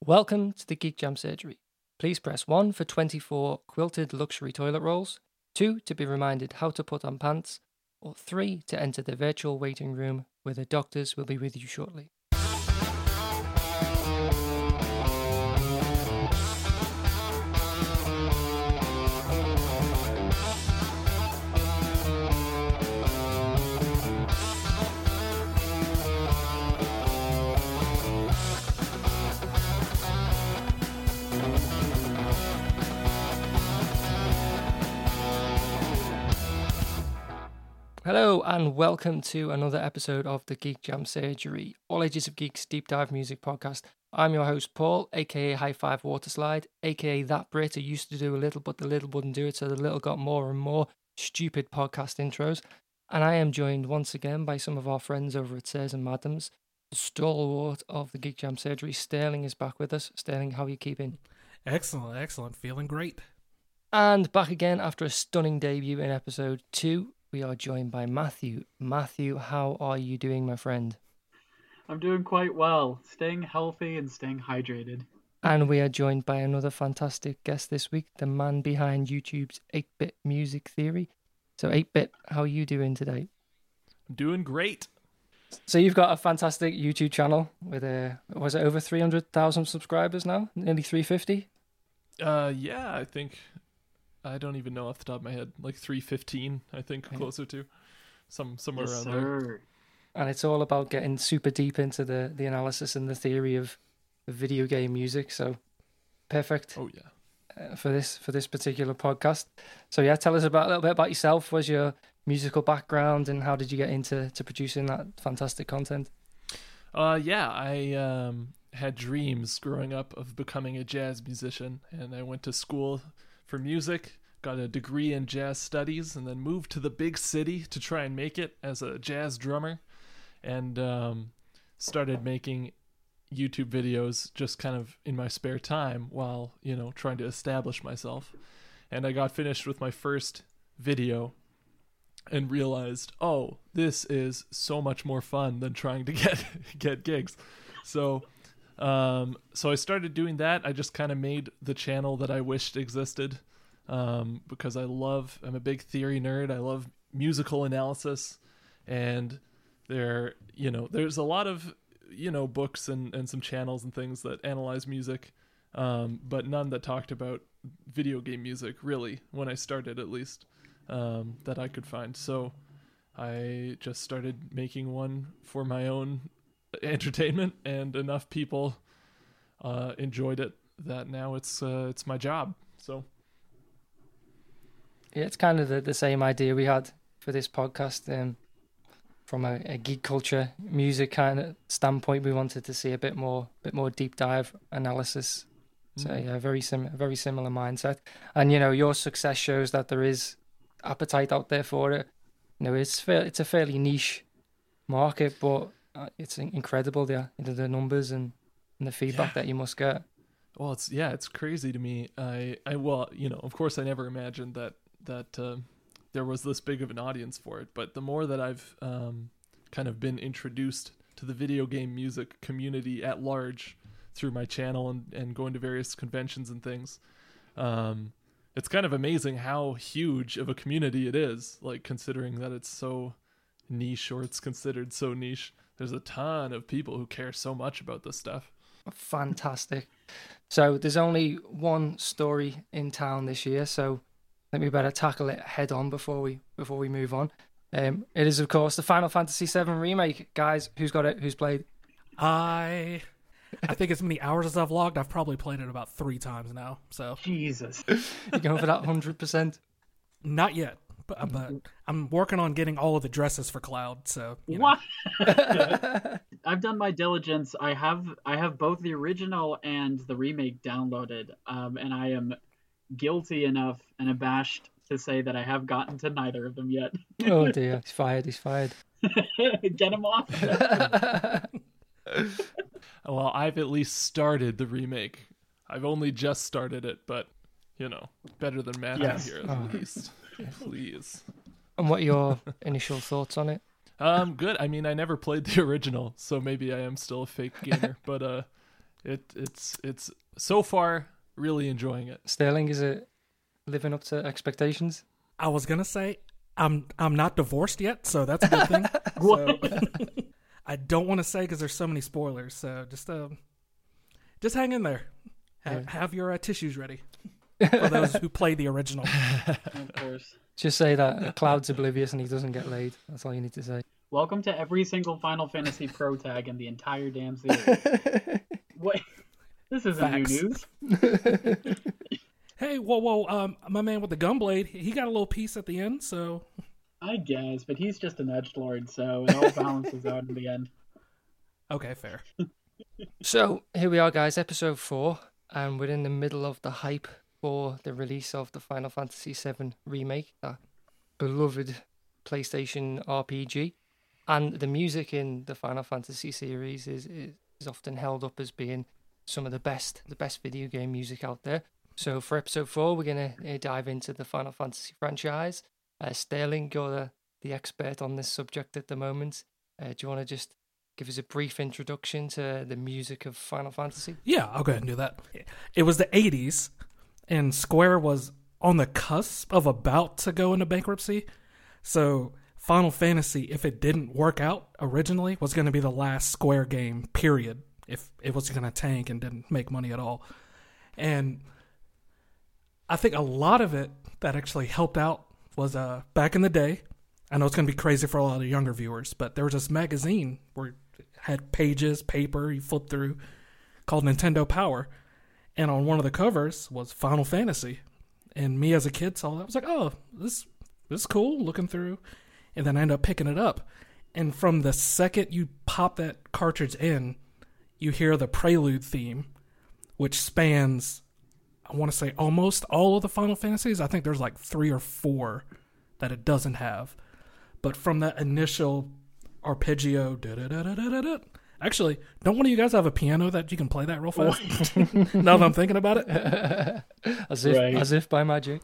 Welcome to the Geek Jam Surgery. Please press 1 for 24 quilted luxury toilet rolls, 2 to be reminded how to put on pants, or 3 to enter the virtual waiting room where the doctors will be with you shortly. Hello and welcome to another episode of the Geek Jam Surgery, All Ages of Geeks Deep Dive Music Podcast. I'm your host Paul, aka High Five Waterslide, aka that Brit who used to do a little but the little wouldn't do it, so the little got more and more stupid podcast intros. And I am joined once again by some of our friends over at Sirs and Madams. The stalwart of the Geek Jam Surgery, Sterling, is back with us. Sterling, how are you keeping? Excellent. Feeling great. And back again after a stunning debut in episode 2. We are joined by Matthew. Matthew, how are you doing, my friend? I'm doing quite well, staying healthy and staying hydrated. And we are joined by another fantastic guest this week, the man behind YouTube's 8-Bit Music Theory. So 8-Bit, how are you doing today? Doing great. So you've got a fantastic YouTube channel with, was it over 300,000 subscribers now? Nearly 350? Yeah, I think... I don't even know off the top of my head. Like 315, I think, closer to. Somewhere around there. And it's all about getting super deep into the analysis and the theory of video game music. So perfect. Oh yeah. For this particular podcast. So yeah, tell us a little bit about yourself. What's your musical background and how did you get into producing that fantastic content? I had dreams growing up of becoming a jazz musician, and I went to school for music, got a degree in jazz studies, and then moved to the big city to try and make it as a jazz drummer, and started making YouTube videos just kind of in my spare time while, trying to establish myself. And I got finished with my first video and realized, oh, this is so much more fun than trying to get gigs. So I started doing that. I just kind of made the channel that I wished existed, because I'm a big theory nerd. I love musical analysis, and there's a lot of, books and some channels and things that analyze music, but none that talked about video game music, really, when I started at least, that I could find. So I just started making one for my own entertainment, and enough people enjoyed it that now it's my job. So yeah, it's kind of the same idea we had for this podcast. From a geek culture music kind of standpoint, we wanted to see a bit more deep dive analysis. So yeah, very similar mindset. And your success shows that there is appetite out there for it. It's a fairly niche market, but it's incredible the numbers and the feedback that you must get. Well, it's crazy to me. Of course I never imagined that there was this big of an audience for it, but the more that I've kind of been introduced to the video game music community at large through my channel and going to various conventions and things, it's kind of amazing how huge of a community it is, like considering that it's so niche, or it's considered so niche. There's a ton of people who care so much about this stuff. Fantastic. So there's only one story in town this year, so I think we better tackle it head on before we move on. It is, of course, the Final Fantasy VII Remake. Guys, who's got it? Who's played? I think as many hours as I've logged, I've probably played it about 3 times now. So Jesus. You going for that 100%? Not yet. But I'm working on getting all of the dresses for Cloud. So what? I've done my diligence. I have both the original and the remake downloaded, and I am guilty enough and abashed to say that I have gotten to neither of them yet. Oh dear, he's fired. Get him off. Well, I've at least started the remake. I've only just started it, but better than Matthew here at least. Please. And what are your initial thoughts on it? Good. I mean, I never played the original, so maybe I am still a fake gamer. But It's so far really enjoying it. Sterling, is it living up to expectations? I was gonna say I'm not divorced yet, so that's a good thing. So, I don't want to say because there's so many spoilers. So just hang in there. Have your tissues ready for those who play the original. Of course. Just say that Cloud's oblivious and he doesn't get laid. That's all you need to say. Welcome to every single Final Fantasy Pro tag in the entire damn series. What? This isn't Facts. new news. Hey, whoa, my man with the gunblade, he got a little piece at the end, so... I guess, but he's just an edgelord, so it all balances out in the end. Okay, fair. So, here we are, guys, episode 4, and we're in the middle of the hype for the release of the Final Fantasy VII Remake, that beloved PlayStation RPG. And the music in the Final Fantasy series is often held up as being some of the best video game music out there. So for episode 4, we're going to dive into the Final Fantasy franchise. Sterling, you're the expert on this subject at the moment. Do you want to just give us a brief introduction to the music of Final Fantasy? Yeah, I'll go ahead and do that. It was the 80s, and Square was on the cusp of about to go into bankruptcy. So Final Fantasy, if it didn't work out originally, was going to be the last Square game, period, if it was going to tank and didn't make money at all. And I think a lot of it that actually helped out was back in the day. I know it's going to be crazy for a lot of younger viewers, but there was this magazine where it had pages, paper, you flip through, called Nintendo Power. And on one of the covers was Final Fantasy. And me as a kid saw that. I was like, oh, this is cool, looking through. And then I ended up picking it up. And from the second you pop that cartridge in, you hear the Prelude theme, which spans, I want to say, almost all of the Final Fantasies. I think there's like 3 or 4 that it doesn't have. But from that initial arpeggio, actually, don't one of you guys have a piano that you can play that real fast? Now that I'm thinking about it. As if by magic.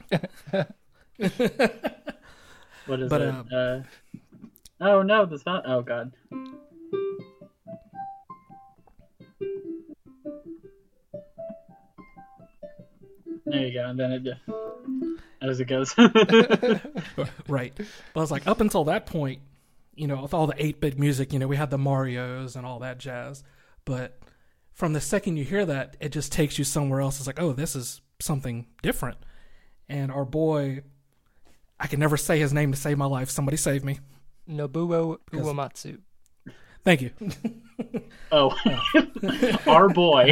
What is it? Oh no, that's not. Oh god. There you go, and then it just as it goes. Right. But I was like, up until that point, with all the 8-bit music, we had the Marios and all that jazz. But from the second you hear that, it just takes you somewhere else. It's like, oh, this is something different. And our boy, I can never say his name to save my life. Somebody save me. Nobuo Uematsu. Thank you. Oh, our boy.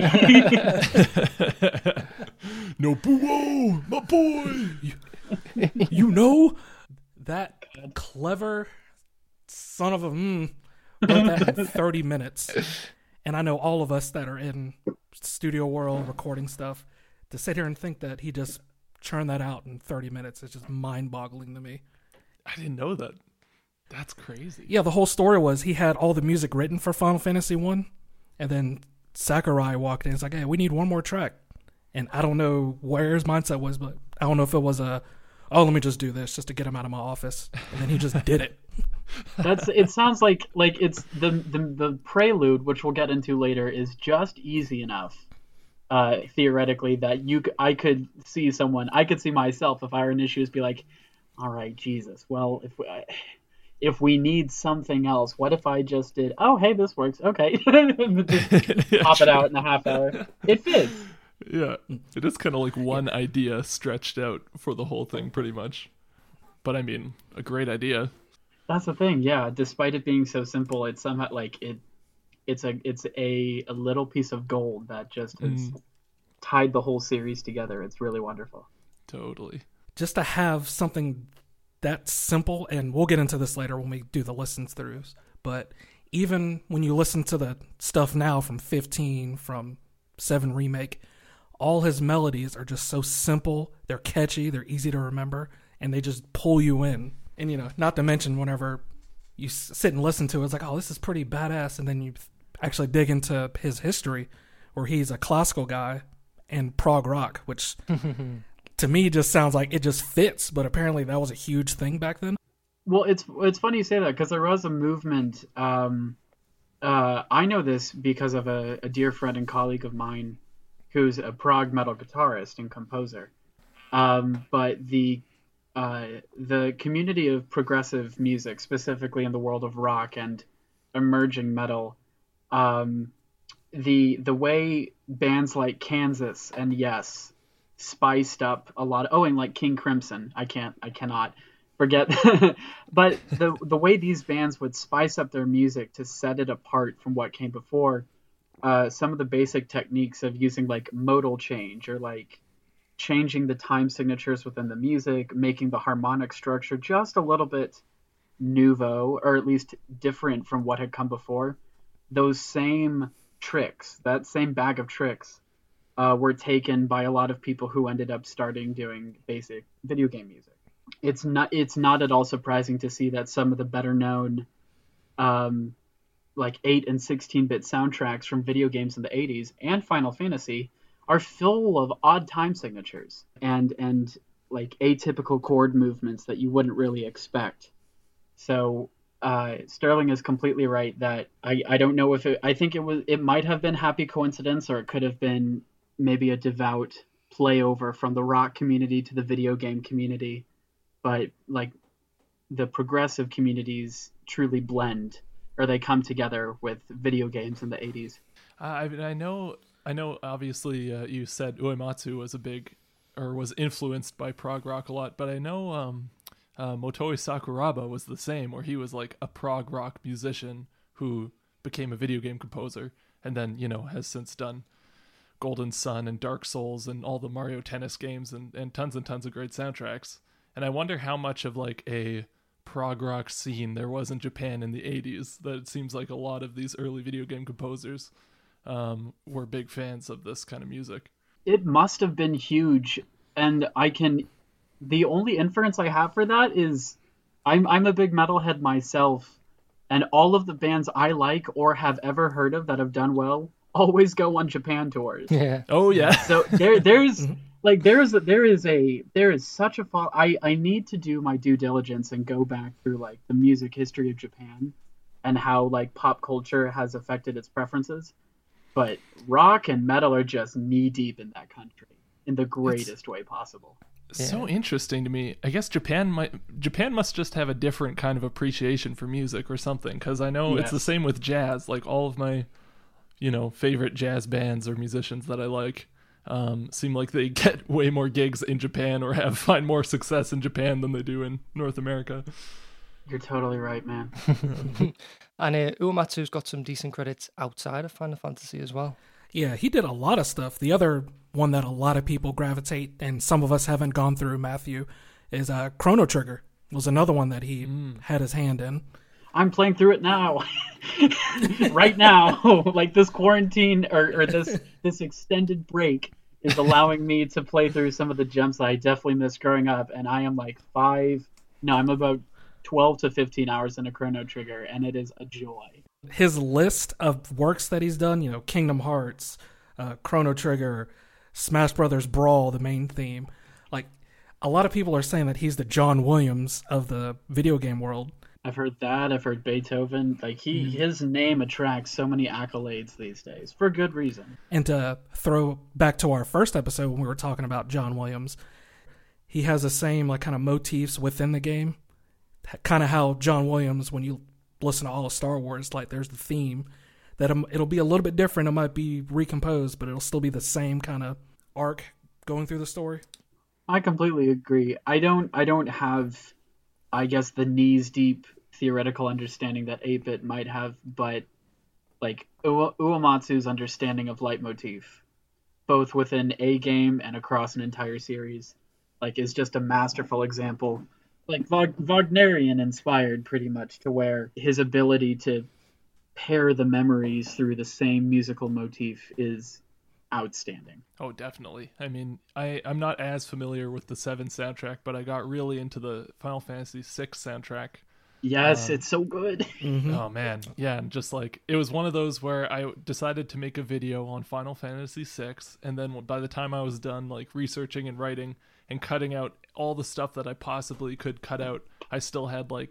Nobuo, my boy. You know that clever son of a wrote that in 30 minutes. And I know all of us that are in studio world recording stuff, to sit here and think that he just churned that out in 30 minutes is just mind-boggling to me. I didn't know that. That's crazy. Yeah, the whole story was he had all the music written for Final Fantasy 1, and then Sakurai walked in and was like, hey, we need one more track. And I don't know where his mindset was, but I don't know if it was let me just do this just to get him out of my office. And then he just did it. It sounds like it's the prelude, which we'll get into later, is just easy enough, theoretically, that I could see myself, if I were in issues, be like, all right, Jesus, well, if we need something else, what if I just did, oh, hey, this works, okay. Just pop it out in a half hour. It fits. Yeah, it is kind of like one idea stretched out for the whole thing, pretty much. But I mean, a great idea. That's the thing, yeah. Despite it being so simple, it's somehow like it's a little piece of gold that just has tied the whole series together. It's really wonderful. Totally. Just to have something that simple, and we'll get into this later when we do the listens throughs, but even when you listen to the stuff now from 15, from 7 Remake, all his melodies are just so simple, they're catchy, they're easy to remember, and they just pull you in. And, not to mention whenever you sit and listen to it, it's like, oh, this is pretty badass, and then you actually dig into his history, where he's a classical guy and prog rock, which to me just sounds like it just fits, but apparently that was a huge thing back then. Well, it's funny you say that, because there was a movement I know this because of a dear friend and colleague of mine who's a prog metal guitarist and composer. But the community of progressive music, specifically in the world of rock and emerging metal, the way bands like Kansas and Yes spiced up a lot. Oh, and like King Crimson, I cannot forget. But the way these bands would spice up their music to set it apart from what came before, some of the basic techniques of using like modal change or like changing the time signatures within the music, making the harmonic structure just a little bit nouveau, or at least different from what had come before. Those same tricks, that same bag of tricks, were taken by a lot of people who ended up starting doing basic video game music. It's not at all surprising to see that some of the better known like 8 and 16-bit soundtracks from video games in the 80s and Final Fantasy are full of odd time signatures and like atypical chord movements that you wouldn't really expect. So Sterling is completely right that I don't know if I think it might have been happy coincidence, or it could have been maybe a devout playover from the rock community to the video game community. But like the progressive communities truly blend, or they come together with video games in the 80s. I know. Obviously, you said Uematsu was influenced by prog rock a lot, but I know Motoi Sakuraba was the same, where he was like a prog rock musician who became a video game composer, and then has since done Golden Sun and Dark Souls and all the Mario Tennis games and tons of great soundtracks. And I wonder how much of like a prog rock scene there was in Japan in the 80s, that it seems like a lot of these early video game composers were big fans of this kind of music. It must have been huge, and the only inference I have for that is I'm a big metalhead myself, and all of the bands I like or have ever heard of that have done well always go on Japan tours. Yeah. Oh yeah. So there's like there is such a I need to do my due diligence and go back through like the music history of Japan and how like pop culture has affected its preferences. But rock and metal are just knee deep in that country in the greatest way possible. So interesting to me. I guess Japan must just have a different kind of appreciation for music or something, because I know it's the same with jazz. Like all of my favorite jazz bands or musicians that I like seem like they get way more gigs in Japan or find more success in Japan than they do in North America. You're totally right, man. And Uematsu's got some decent credits outside of Final Fantasy as well. Yeah, he did a lot of stuff. The other one that a lot of people gravitate, and some of us haven't gone through, Matthew, is Chrono Trigger. Was another one that he had his hand in. I'm playing through it now. Right now. Like this quarantine or this extended break is allowing me to play through some of the gems that I definitely missed growing up, and I am like I'm about 12 to 15 hours in a Chrono Trigger, and it is a joy. His list of works that he's done, Kingdom Hearts, Chrono Trigger, Smash Brothers Brawl, the main theme. Like, a lot of people are saying that he's the John Williams of the video game world. I've heard that. I've heard Beethoven. Like his name attracts so many accolades these days for good reason. And to throw back to our first episode when we were talking about John Williams, he has the same like kind of motifs within the game. Kind of how John Williams, when you listen to all of Star Wars, like there's the theme that it'll be a little bit different. It might be recomposed, but it'll still be the same kind of arc going through the story. I completely agree. I don't have, I guess, the knees deep theoretical understanding that 8-Bit might have, but like Uematsu's understanding of leitmotif, both within a game and across an entire series, like is just a masterful example. Like Wagnerian inspired pretty much, to where his ability to pair the memories through the same musical motif is outstanding. Oh, definitely. I mean, I'm not as familiar with the 7 soundtrack, but I got really into the Final Fantasy 6 soundtrack. Yes, it's so good. Mm-hmm. Oh man, yeah, and just like it was one of those where I decided to make a video on Final Fantasy 6, and then by the time I was done like researching and writing and cutting out all the stuff that I possibly could cut out, I still had like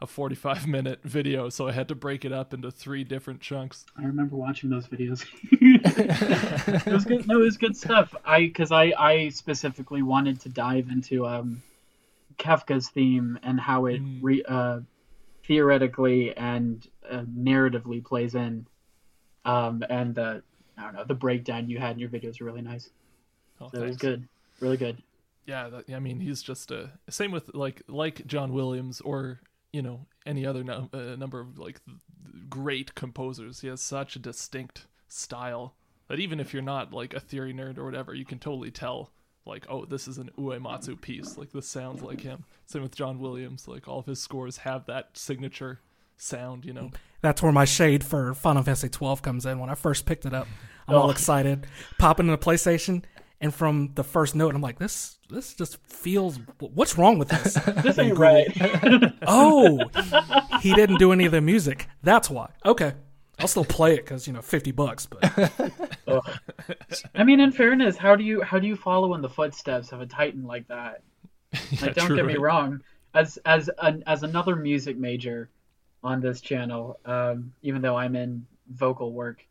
a 45-minute video, so I had to break it up into 3 different chunks. I remember watching those videos. It was good. No, it was good stuff. Because I specifically wanted to dive into Kafka's theme and how it theoretically and narratively plays in. And I don't know, the breakdown you had in your videos were really nice. Oh, so it was good, really good. Yeah, I mean, he's just same with like John Williams or any other number of like great composers. He has such a distinct style that even if you're not like a theory nerd or whatever, you can totally tell like, oh, this is an Uematsu piece. Like this sounds like him. Same with John Williams. Like all of his scores have that signature sound. That's where my shade for Final Fantasy 12 comes in. When I first picked it up, I'm all excited, popping in the PlayStation. And from the first note, I'm like, this just feels. What's wrong with this? This ain't right. Oh, he didn't do any of the music. That's why. Okay, I'll still play it because $50. But I mean, in fairness, how do you follow in the footsteps of a titan like that? Like, don't get me wrong. As another music major on this channel, even though I'm in vocal work,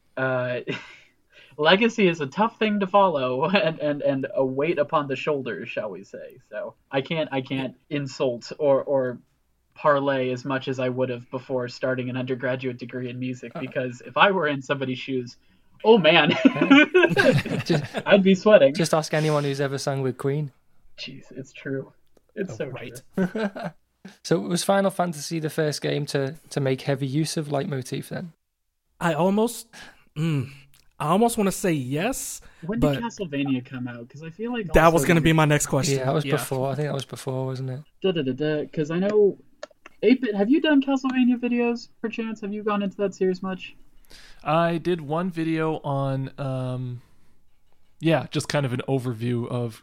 Legacy is a tough thing to follow and a weight upon the shoulders, shall we say. So I can't insult or parlay as much as I would have before starting an undergraduate degree in music, because if I were in somebody's shoes, oh man, I'd be sweating. Just ask anyone who's ever sung with Queen. Jeez, it's true. It's so right. true. So was Final Fantasy the first game to make heavy use of leitmotif then? I almost want to say yes. When did Castlevania come out? Because I feel like that was going to be my next question. Yeah, that was before. I think that was before, wasn't it? Because I know 8-Bit. Have you done Castlevania videos, perchance? Have you gone into that series much? I did one video on, just kind of an overview of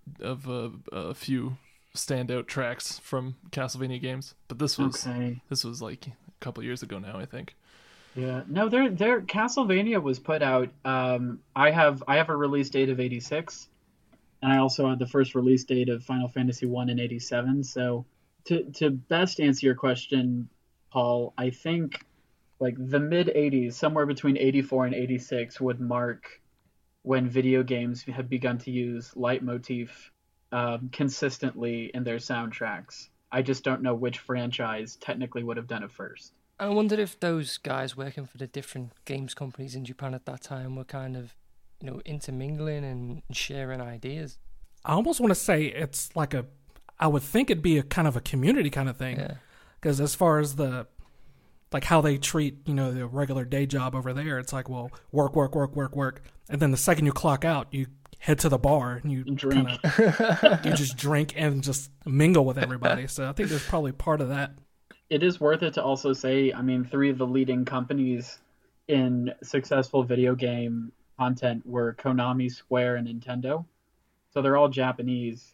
a few standout tracks from Castlevania games. But this was like a couple years ago now, I think. Yeah, no, their Castlevania was put out. I have a release date of 86, and I also had the first release date of Final Fantasy 1 in 87. So to best answer your question, Paul, I think like the mid 80s, somewhere between 84 and 86, would mark when video games have begun to use leitmotif consistently in their soundtracks. I just don't know which franchise technically would have done it first. I wonder if those guys working for the different games companies in Japan at that time were kind of, intermingling and sharing ideas. I almost want to say it's like I would think it'd be a kind of a community kind of thing. Because as far as how they treat, the regular day job over there, it's like, well, work. And then the second you clock out, you head to the bar and you drink. You just drink and just mingle with everybody. So I think there's probably part of that. It is worth it to also say, I mean, 3 of the leading companies in successful video game content were Konami, Square, and Nintendo. So they're all Japanese.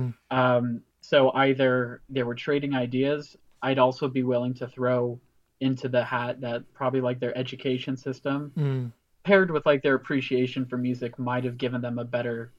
So either they were trading ideas. I'd also be willing to throw into the hat that probably like their education system paired with like their appreciation for music might have given them a better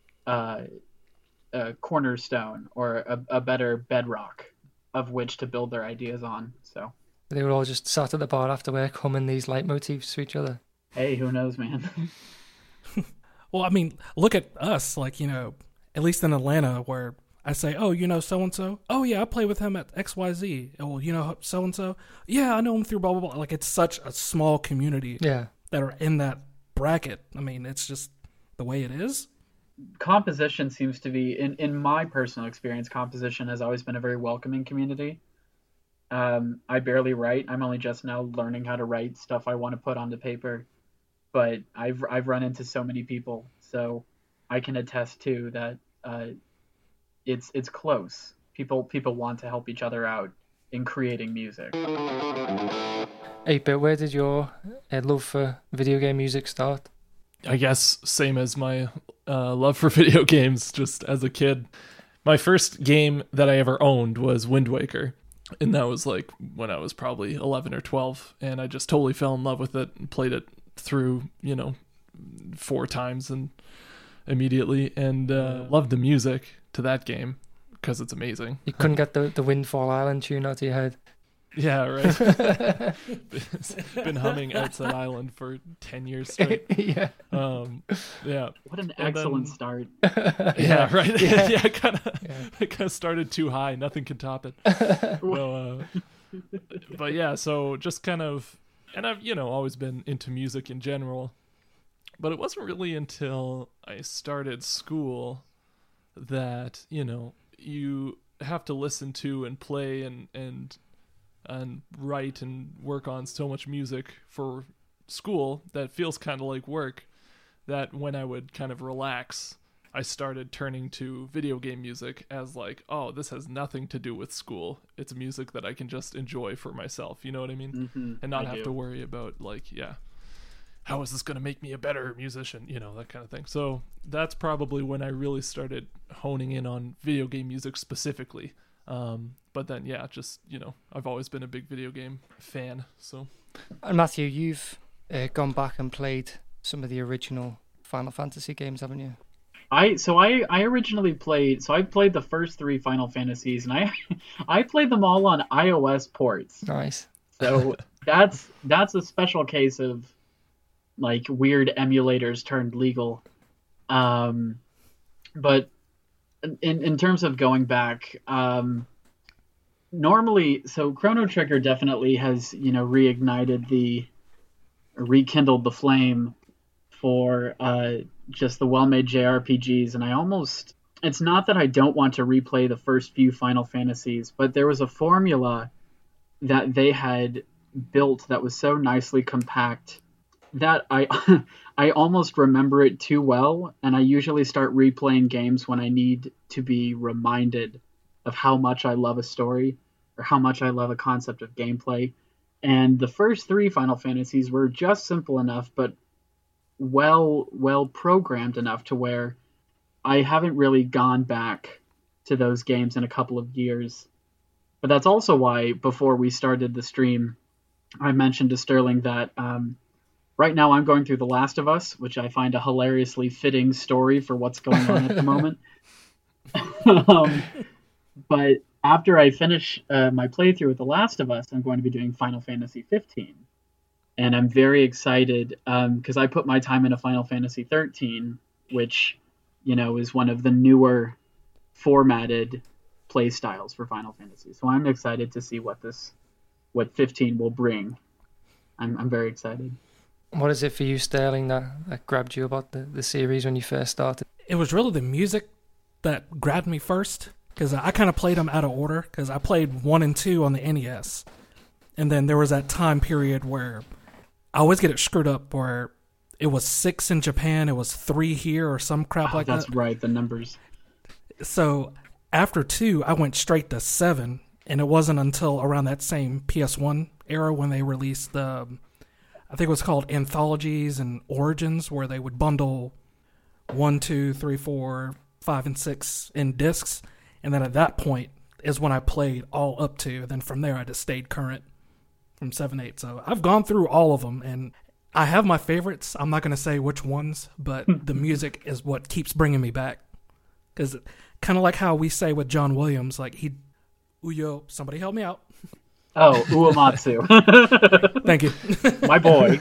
cornerstone or a better bedrock of which to build their ideas on. So they were all just sat at the bar after work humming these leitmotifs to each other. Hey, who knows, man? Well, I mean, look at us, like, at least in Atlanta, where I say, oh, so-and-so? Oh, yeah, I play with him at XYZ. Oh, so-and-so? Yeah, I know him through blah, blah, blah. Like, it's such a small community that are in that bracket. I mean, it's just the way it is. Composition seems to be, in my personal experience, composition has always been a very welcoming community. I barely write. I'm only just now learning how to write stuff I want to put onto paper. But I've run into so many people, so I can attest to that. It's close. People want to help each other out in creating music. 8-Bit, where did your love for video game music start? I guess same as my love for video games, just as a kid. My first game that I ever owned was Wind Waker, and that was like when I was probably 11 or 12, and I just totally fell in love with it and played it through, 4 times and immediately, and loved the music to that game because it's amazing. You couldn't get the Windfall Island tune out of your head. Yeah, right. Been humming Outside Island for 10 years straight. Yeah. Yeah. What an excellent start. Yeah, right. Yeah, it kind of started too high. Nothing can top it. So, but yeah, so just kind of, and I've, always been into music in general, but it wasn't really until I started school that, you have to listen to and play and write and work on so much music for school that feels kind of like work, that when I would kind of relax, I started turning to video game music as like, oh, this has nothing to do with school. It's music that I can just enjoy for myself. You know what I mean? Mm-hmm. And not have to worry about like, how is this going to make me a better musician? That kind of thing. So that's probably when I really started honing in on video game music specifically. But then, just, I've always been a big video game fan. So, and Matthew, you've gone back and played some of the original Final Fantasy games, haven't you? I originally played. So I played the first 3 Final Fantasies, and I played them all on iOS ports. Nice. So that's a special case of like weird emulators turned legal. But in terms of going back, normally, so Chrono Trigger definitely has, rekindled the flame for just the well-made JRPGs, and it's not that I don't want to replay the first few Final Fantasies, but there was a formula that they had built that was so nicely compact that I almost remember it too well, and I usually start replaying games when I need to be reminded of how much I love a story or how much I love a concept of gameplay. And the first 3 Final Fantasies were just simple enough, but well programmed enough to where I haven't really gone back to those games in a couple of years. But that's also why before we started the stream, I mentioned to Sterling that right now I'm going through The Last of Us, which I find a hilariously fitting story for what's going on at the moment. But after I finish my playthrough with The Last of Us, I'm going to be doing Final Fantasy 15. And I'm very excited because I put my time into Final Fantasy 13, which, is one of the newer formatted play styles for Final Fantasy. So I'm excited to see what 15 will bring. I'm very excited. What is it for you, Sterling, that grabbed you about the series when you first started? It was really the music that grabbed me first, because I kind of played them out of order, because I played 1 and 2 on the NES. And then there was that time period where I always get it screwed up, where it was 6 in Japan, it was 3 here, or some crap like that. That's right, the numbers. So after 2, I went straight to 7, and it wasn't until around that same PS1 era when they released the, I think it was called Anthologies and Origins, where they would bundle 1, 2, 3, 4, 5, and 6 in discs. And then at that point is when I played all up to. And then from there, I just stayed current from 7, 8. So I've gone through all of them, and I have my favorites. I'm not going to say which ones, but the music is what keeps bringing me back. Because kind of like how we say with John Williams, like Uyo, somebody help me out. Oh, Uematsu. Thank you. My boy.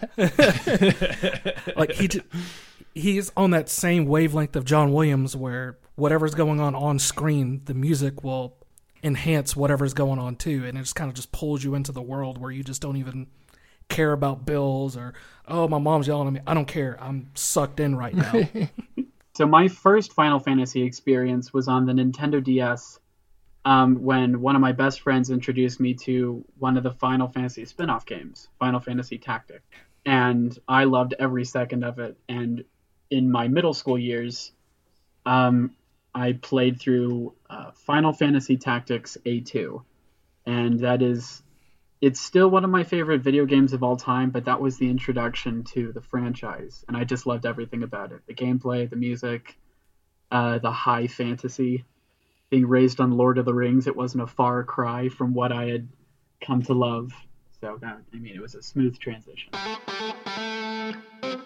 Like he's on that same wavelength of John Williams, where whatever's going on screen, the music will enhance whatever's going on too, and it just kind of just pulls you into the world where you just don't even care about bills or, oh, my mom's yelling at me. I don't care. I'm sucked in right now. So my first Final Fantasy experience was on the Nintendo DS, when one of my best friends introduced me to one of the Final Fantasy spin-off games, Final Fantasy Tactics. And I loved every second of it. And in my middle school years, I played through Final Fantasy Tactics A2. And it's still one of my favorite video games of all time, but that was the introduction to the franchise. And I just loved everything about it. The gameplay, the music, the high fantasy. Being raised on Lord of the Rings, it wasn't a far cry from what I had come to love. So it was a smooth transition.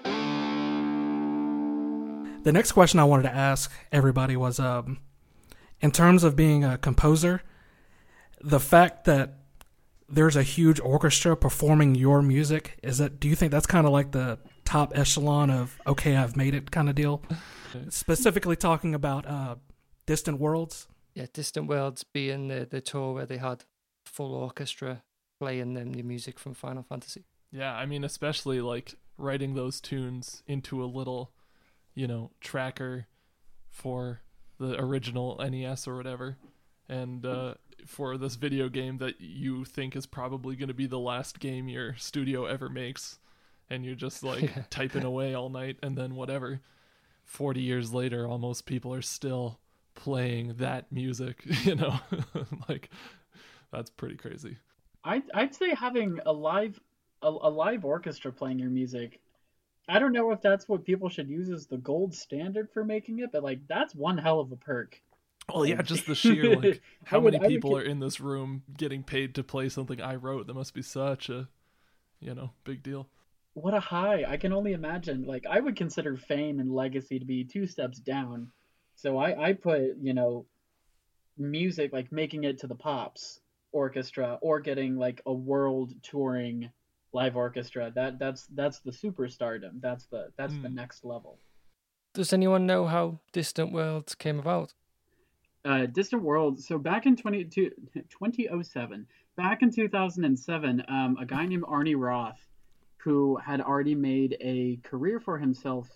The next question I wanted to ask everybody was, in terms of being a composer, the fact that there's a huge orchestra performing your music, do you think that's kind of like the top echelon of, okay, I've made it kind of deal? Specifically talking about Distant Worlds. Yeah, Distant Worlds being the tour where they had full orchestra playing them the music from Final Fantasy. Yeah, I mean, especially like writing those tunes into a little, tracker for the original NES or whatever, and for this video game that you think is probably going to be the last game your studio ever makes, and you're just like typing away all night, and then whatever, 40 years later, almost, people are still playing that music, like, that's pretty crazy. I'd say having a live orchestra playing your music, I don't know if that's what people should use as the gold standard for making it, but like that's one hell of a perk. Well, yeah, just the sheer like how many people are in this room getting paid to play something I wrote. That must be such a big deal. What a high. I can only imagine. Like, I would consider fame and legacy to be 2 steps down. So I put, music, like making it to the Pops orchestra or getting like a world touring live orchestra. That's the superstardom. That's the next level. Does anyone know how Distant Worlds came about? Distant Worlds. So back in 2007, back in 2007, a guy named Arnie Roth, who had already made a career for himself,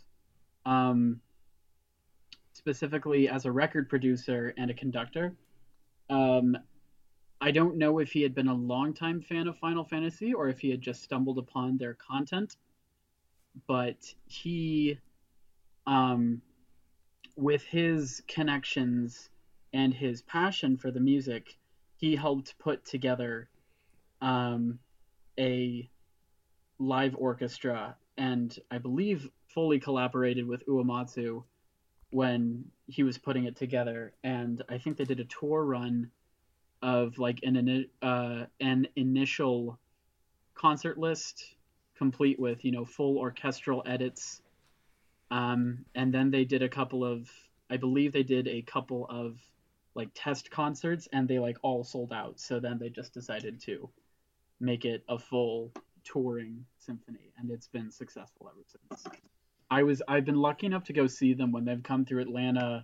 specifically as a record producer and a conductor. I don't know if he had been a longtime fan of Final Fantasy or if he had just stumbled upon their content, but he, with his connections and his passion for the music, he helped put together a live orchestra, and I believe fully collaborated with Uematsu when he was putting it together. And I think they did a tour run of like an initial concert list complete with full orchestral edits, and then they did a couple of like test concerts, and they like all sold out. So then they just decided to make it a full touring symphony, and it's been successful ever since. I've been lucky enough to go see them when they've come through Atlanta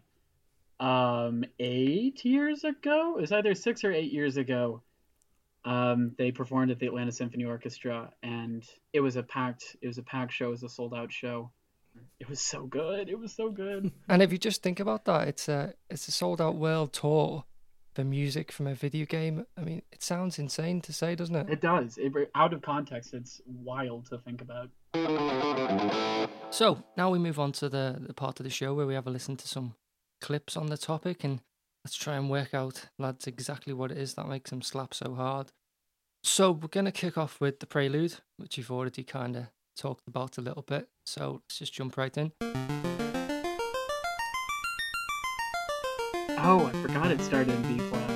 8 years ago. It was either 6 or 8 years ago. They performed at the Atlanta Symphony Orchestra, and it was a packed show. It was a sold out show. It was so good. And if you just think about that, it's a sold out world tour for music from a video game. I mean, it sounds insane to say, doesn't it? It does. Out of context, it's wild to think about. So now we move on to the part of the show where we have a listen to some clips on the topic, and let's try and work out, lads, exactly what it is that makes them slap so hard. So we're going to kick off with the prelude, which you've already kind of talked about a little bit. So let's just jump right in. Oh, I forgot it started in B flat.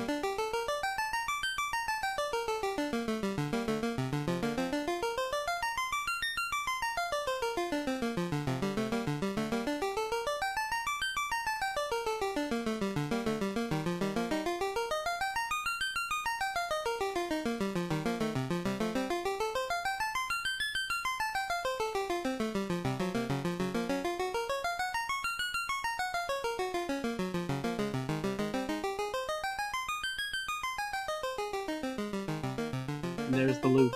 There's the loop.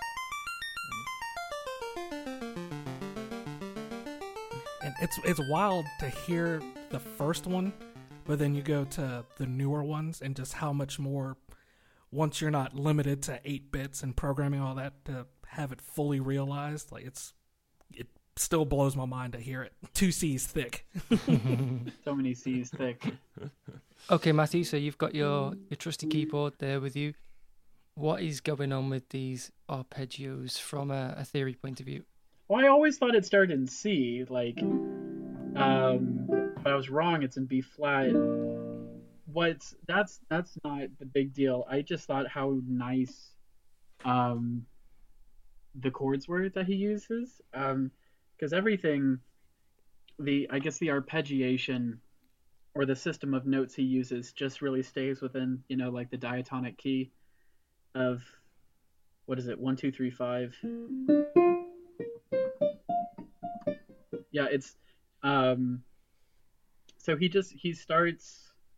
And it's wild to hear the first one, but then you go to the newer ones and just how much more, once you're not limited to 8 bits and programming all that, to have it fully realized. Like it still blows my mind to hear it. 2 C's thick. So many C's thick. Okay, Matthew, so you've got your trusty keyboard there with you. What is going on with these arpeggios from a theory point of view? Well, I always thought it started in C, like, but I was wrong. It's in B flat. That's not the big deal. I just thought how nice, the chords were that he uses, because everything, I guess the arpeggiation or the system of notes he uses just really stays within, like the diatonic key of, what is it, 1, 2, 3, 5. Yeah, it's so he starts.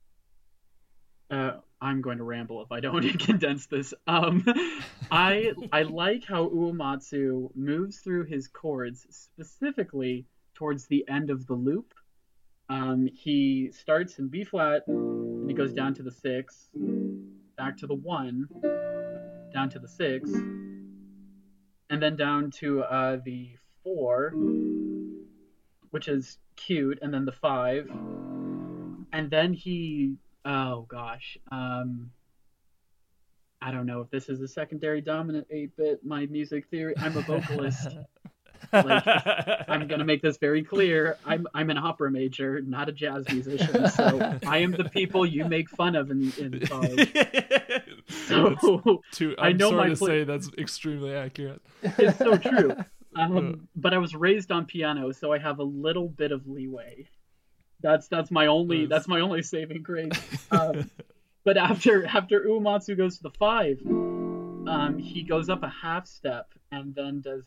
I'm going to ramble if I don't condense this. I like how Uematsu moves through his chords, specifically towards the end of the loop. He starts in B flat, and he goes down to the 6, back to the 1, down to the 6, and then down to the 4, which is cute, and then the 5, and then he, oh gosh, I don't know if this is a secondary dominant 8-bit, my music theory. I'm a vocalist. Like, I'm gonna make this very clear. I'm an opera major, not a jazz musician. So I am the people you make fun of in college. So I'm sorry to say that's extremely accurate. It's so true. But I was raised on piano, so I have a little bit of leeway. That's my only saving grace. But after Uematsu goes to the 5, he goes up a half step and then does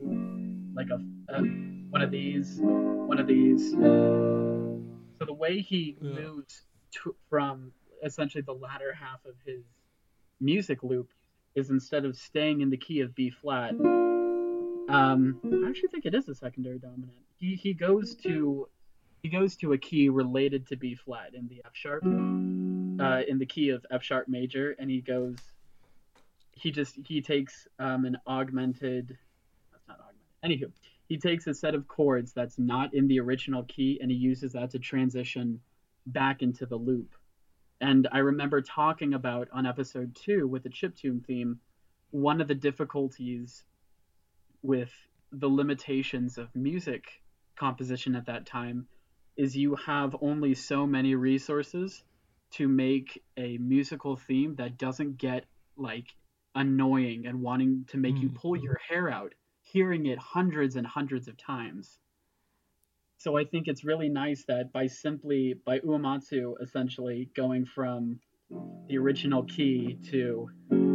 one of these. So the way he moves from essentially the latter half of his music loop is, instead of staying in the key of B flat, I actually think it is a secondary dominant. He goes to a key related to B flat in the F sharp, in the key of F sharp major, and he takes an augmented. That's not augmented. Anywho, he takes a set of chords that's not in the original key, and he uses that to transition back into the loop. And I remember talking about on episode 2 with the chiptune theme, one of the difficulties with the limitations of music composition at that time is you have only so many resources to make a musical theme that doesn't get like annoying and wanting to make you pull your hair out hearing it hundreds and hundreds of times. So I think it's really nice that by Uematsu essentially going from the original key to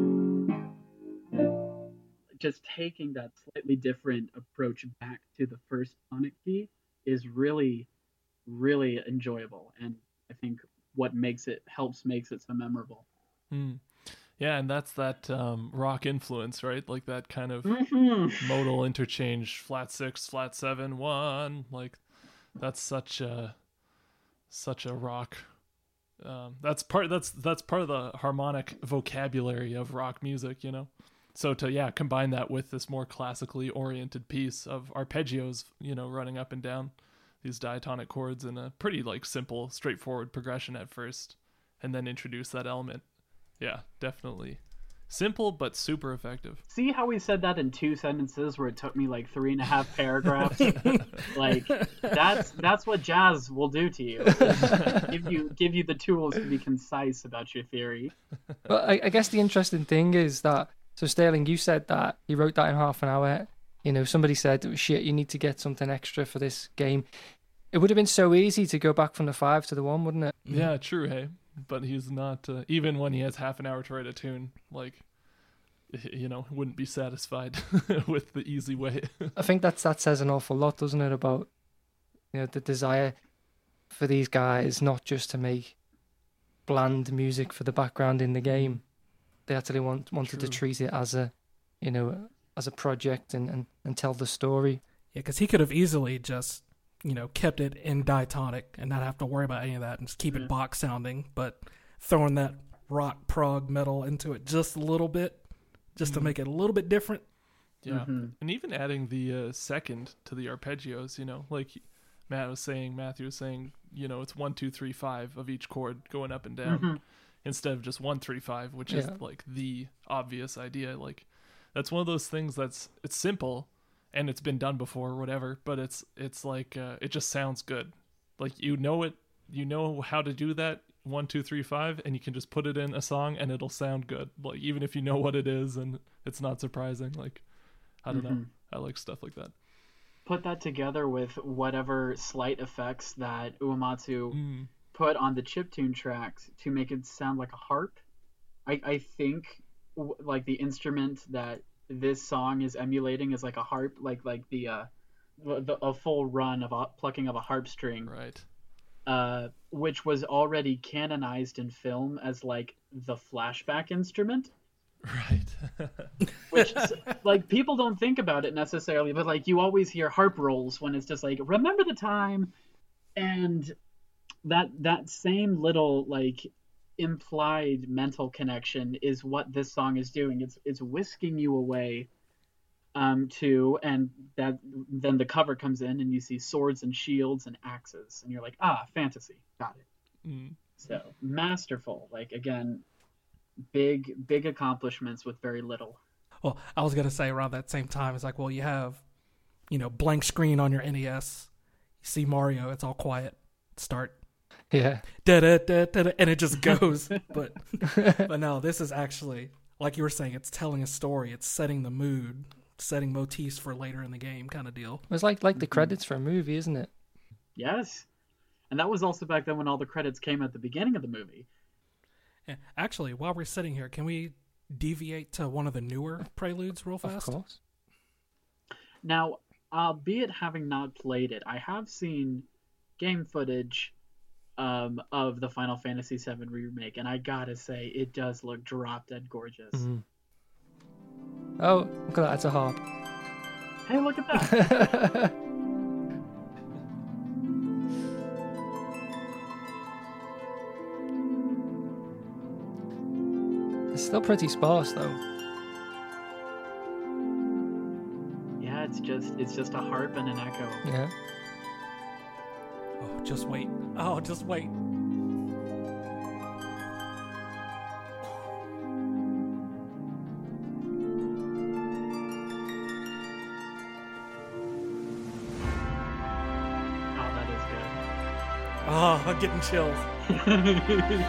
just taking that slightly different approach back to the first tonic key is really, really enjoyable, and I think what makes it so memorable. Yeah, and that's that rock influence, right? Like that kind of modal interchange, flat 6, flat 7, 1. Like that's such a rock. That's part of the harmonic vocabulary of rock music, you know. So to combine that with this more classically oriented piece of arpeggios, you know, running up and down these diatonic chords in a pretty like simple, straightforward progression at first, and then introduce that element. Yeah, definitely. Simple, but super effective. See how we said that in 2 sentences where it took me like 3.5 paragraphs? Like, that's what jazz will do to you. Give you the tools to be concise about your theory. Well, I guess the interesting thing is that, so Sterling, you said that he wrote that in half an hour. You know, somebody said, shit, you need to get something extra for this game. It would have been so easy to go back from the 5 to the 1, wouldn't it? Yeah, true, hey. But he's not, even when he has half an hour to write a tune, like, you know, wouldn't be satisfied with the easy way. I think that says an awful lot, doesn't it, about, you know, the desire for these guys not just to make bland music for the background in the game. They actually wanted to treat it as a, you know, as a project and tell the story. Yeah, because he could have easily just, you know, kept it in diatonic and not have to worry about any of that and just keep it box sounding, but throwing that rock prog metal into it just a little bit, just to make it a little bit different. Yeah, and even adding the second to the arpeggios, you know, like Matthew was saying, you know, it's 1, 2, 3, 5 of each chord going up and down instead of just 1, 3, 5, which is like the obvious idea. Like that's one of those things it's simple and it's been done before or whatever, but it's like it just sounds good. Like you know how to do that 1, 2, 3, 5, and you can just put it in a song and it'll sound good. Like even if you know what it is and it's not surprising. Like I don't know, I like stuff like that. Put that together with whatever slight effects that Uematsu put on the chiptune tracks to make it sound like a harp. I think like the instrument that this song is emulating is like a harp, like the a full run of plucking of a harp string, Right. which was already canonized in film as like the flashback instrument. Right. Which like people don't think about it necessarily, but like you always hear harp rolls when it's just like remember the time, and that same little like implied mental connection is what this song is doing. It's whisking you away to, and that then the cover comes in and you see swords and shields and axes and you're like, fantasy, got it. So masterful, like again, big accomplishments with very little. Well, I was gonna say around that same time, it's like, well, you have, blank screen on your NES. You see Mario, it's all quiet. Start. Yeah. Da-da-da-da-da, and it just goes. but no, this is actually, like you were saying, it's telling a story. It's setting the mood, setting motifs for later in the game, kind of deal. It's like the credits for a movie, isn't it? Yes, and that was also back then when all the credits came at the beginning of the movie. Yeah. Actually, while we're sitting here, can we deviate to one of the newer preludes real fast? Of course. Now, albeit having not played it, I have seen game footage of the Final Fantasy VII remake, and I gotta say, it does look drop dead gorgeous. Mm-hmm. Oh, look at that! It's a harp. Hey, look at that! It's still pretty sparse though. Yeah, it's just a harp and an echo. Yeah. Oh, just wait. Oh, just wait. Oh, that is good. Oh, I'm getting chills.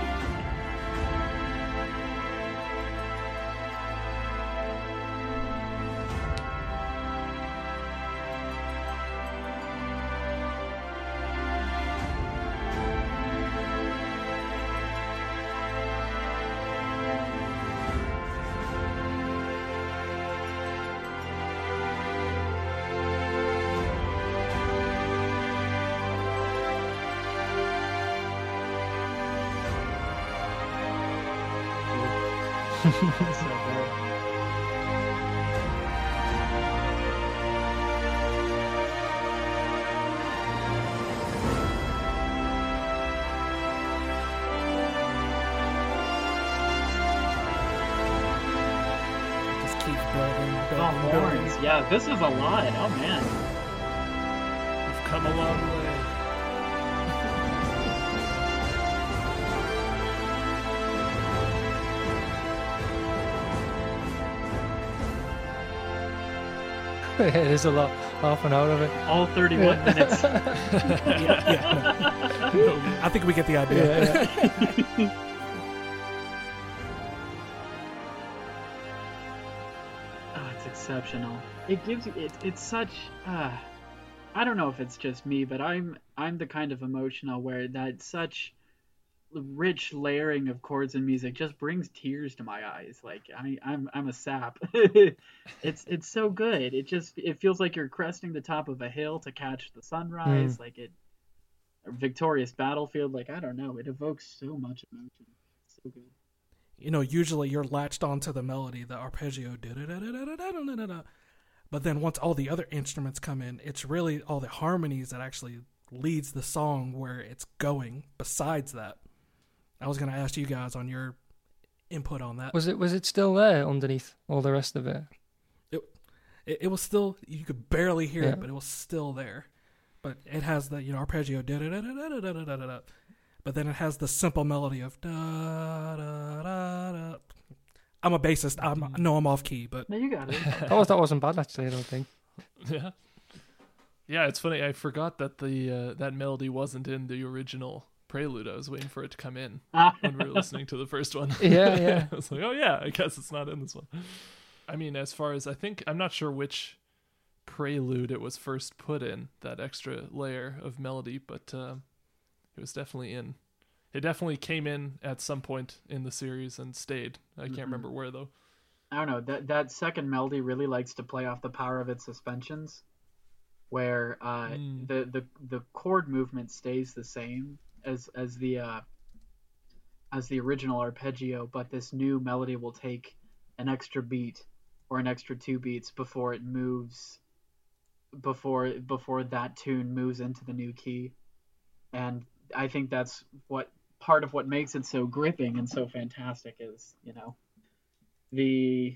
So good. Just keeps building. Oh, horns. Yeah, this is a lot. Oh, man. We've come a long way. It is a lot. Half an hour of it. All 31 minutes. Yeah. I think we get the idea. Yeah. Oh, it's exceptional. It gives you it's such I don't know if it's just me, but I'm the kind of emotional where that such rich layering of chords and music just brings tears to my eyes. Like I'm a sap. It's so good. It feels like you're cresting the top of a hill to catch the sunrise. Like a victorious battlefield. Like I don't know. It evokes so much emotion. It's so good. Usually you're latched onto the melody, the arpeggio, but then once all the other instruments come in, it's really all the harmonies that actually leads the song where it's going. Besides that, I was going to ask you guys on your input on that. Was it still there underneath all the rest of it? It was still, you could barely hear it, but it was still there. But it has the arpeggio, but then it has the simple melody of da da da da. I'm a bassist. I'm off key, but No, you got it. That wasn't bad actually. I don't think. Yeah. Yeah, it's funny. I forgot that the that melody wasn't in the original prelude. I was waiting for it to come in when we were listening to the first one. Yeah. I was like, oh yeah, I guess it's not in this one. I mean, as far as I'm not sure which prelude it was first put in, that extra layer of melody, but it was definitely in It definitely came in at some point in the series and stayed. I can't remember where though. I don't know. That second melody really likes to play off the power of its suspensions, where the chord movement stays the same as the original arpeggio, but this new melody will take an extra beat or an extra 2 beats before it moves, before that tune moves into the new key. And I think that's what part of what makes it so gripping and so fantastic is, the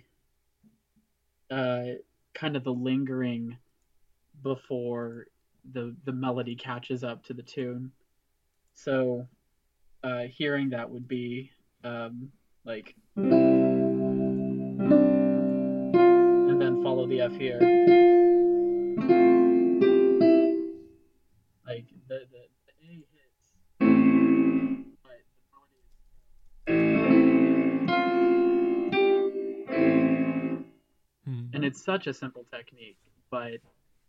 kind of the lingering before the melody catches up to the tune. So hearing that would be like, and then follow the F here, like the A hits, but the melody is, and it's such a simple technique, but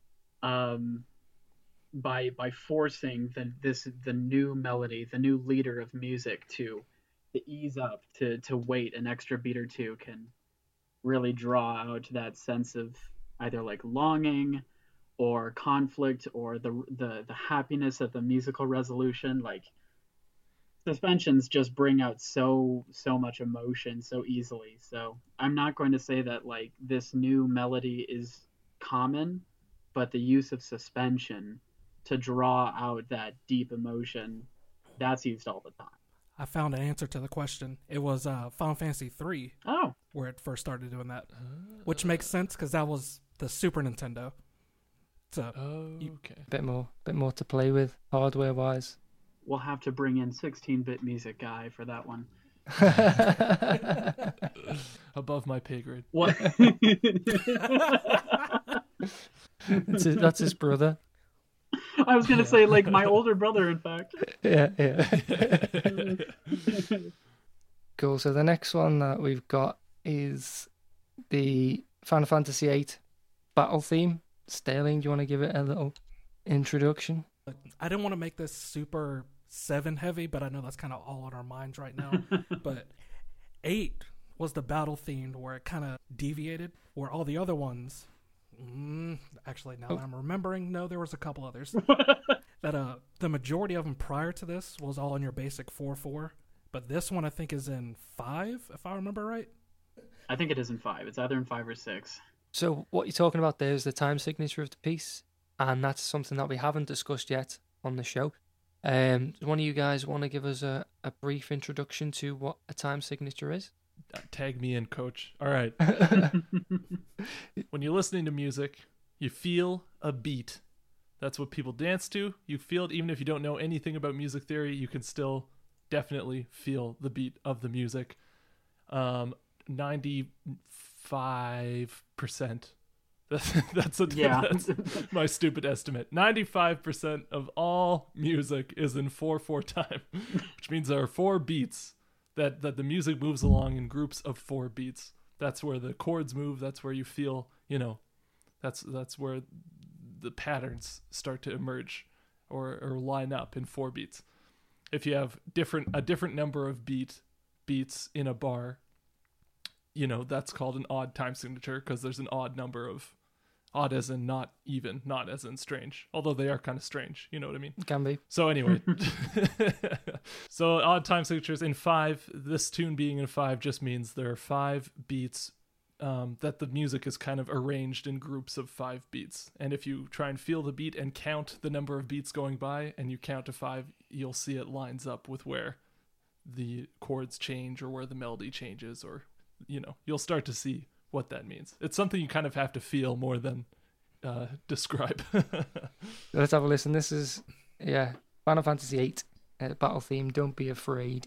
by forcing the new melody, the new leader of music to ease up, to wait an extra beat or two, can really draw out that sense of either like longing or conflict or the happiness of the musical resolution. Like, suspensions just bring out so much emotion so easily. So I'm not going to say that like this new melody is common, but the use of suspension to draw out that deep emotion, that's used all the time. I found an answer to the question. It was Final Fantasy III. Oh, where it first started doing that, which makes sense because that was the Super Nintendo. So okay, bit more to play with hardware wise. We'll have to bring in 16-bit music guy for that one. above my pay grade. What? That's his brother. I was gonna say like my older brother, in fact. Yeah. Cool. So the next one that we've got is the Final Fantasy VIII battle theme. Sterling, do you want to give it a little introduction? I didn't want to make this super 7 heavy, but I know that's kind of all on our minds right now. But 8 was the battle theme where it kind of deviated, where all the other ones, actually now that I'm remembering, no, there was a couple others. That the majority of them prior to this was all in your basic 4/4, but this one I think is in 5, if I remember right. I think it is in 5. It's either in 5 or 6. So what you're talking about there is the time signature of the piece, and that's something that we haven't discussed yet on the show. Does one of you guys want to give us a brief introduction to what a time signature is? Tag me in, coach. All right. When you're listening to music, you feel a beat. That's what people dance to. You feel it even if you don't know anything about music theory. You can still definitely feel the beat of the music. 95%. That's my stupid estimate. 95% of all music is in 4/4 time, which means there are 4 beats that the music moves along in groups of 4 beats. That's where the chords move. That's where you feel, that's where the patterns start to emerge or line up in 4 beats. If you have a different number of beats in a bar, that's called an odd time signature because there's an odd number of, odd as in not even, not as in strange, although they are kind of strange, you know what I mean? Can be. So anyway, so odd time signatures in 5, this tune being in 5 just means there are 5 beats that the music is kind of arranged in groups of 5 beats. And if you try and feel the beat and count the number of beats going by and you count to 5, you'll see it lines up with where the chords change or where the melody changes, or you'll start to see what that means. It's something you kind of have to feel more than describe. Let's have a listen. This is Final Fantasy VIII battle theme. Don't be afraid.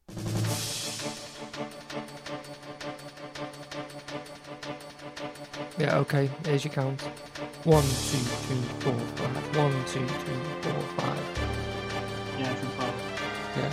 Yeah, okay. Here's your count. 1, 2, 3, 4, 5. 1, 2, 3, 4, 5. Yeah, it's in 5. Yeah.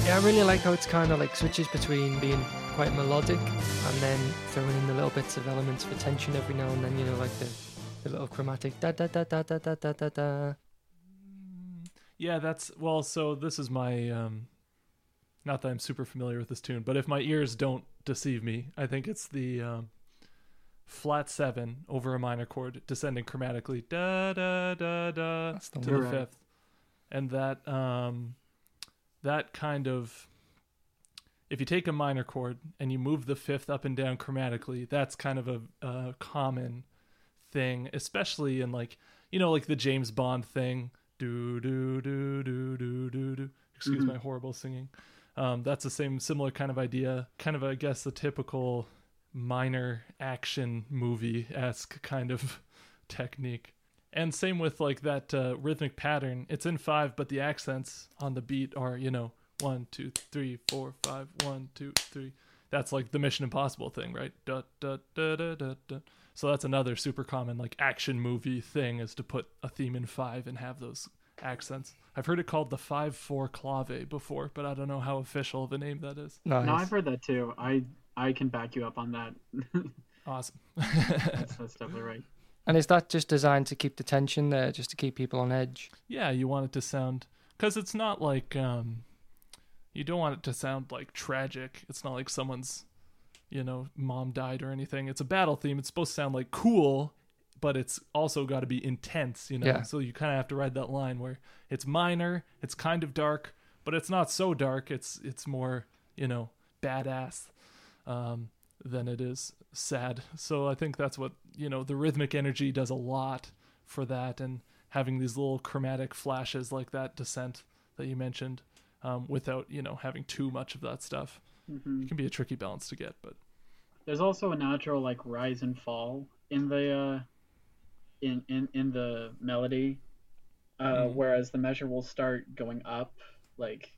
Yeah, I really like how it's kind of like switches between being quite melodic and then throwing in the little bits of elements for tension every now and then, you know, like the little chromatic da da da da da da da da da. Yeah, so this is my not that I'm super familiar with this tune, but if my ears don't deceive me, I think it's the flat 7 over a minor chord descending chromatically da da da da That's the to one. the 5th. And that kind of, if you take a minor chord and you move the 5th up and down chromatically, that's kind of a common thing, especially in like, you know, like the James Bond thing, do do do do do do do. Excuse my horrible singing. That's the similar kind of idea, kind of, I guess, the typical minor action movie-esque kind of technique. And same with like that rhythmic pattern. It's in 5, but the accents on the beat are, you know, 1 2 3 4 5 1 2 3. That's like the Mission Impossible thing, right? Da da da da da da. So that's another super common like action movie thing, is to put a theme in 5 and have those accents. I've heard it called the 5/4 clave before, but I don't know how official of a name that is. Nice. No, I've heard that too. I can back you up on that. Awesome. That's definitely right. And is that just designed to keep the tension there, just to keep people on edge? Yeah, you want it to sound, because it's not like you don't want it to sound like tragic. It's not like someone's, you know, mom died or anything. It's a battle theme. It's supposed to sound like cool, but it's also got to be intense, you know. Yeah. So you kind of have to ride that line where it's minor, it's kind of dark, but it's not so dark. It's more, you know, badass than it is sad. So I think that's what, you know, the rhythmic energy does a lot for that, and having these little chromatic flashes like that descent that you mentioned, without, you know, having too much of that stuff. It can be a tricky balance to get, but There's also a natural like rise and fall in the in the melody, whereas the measure will start going up, like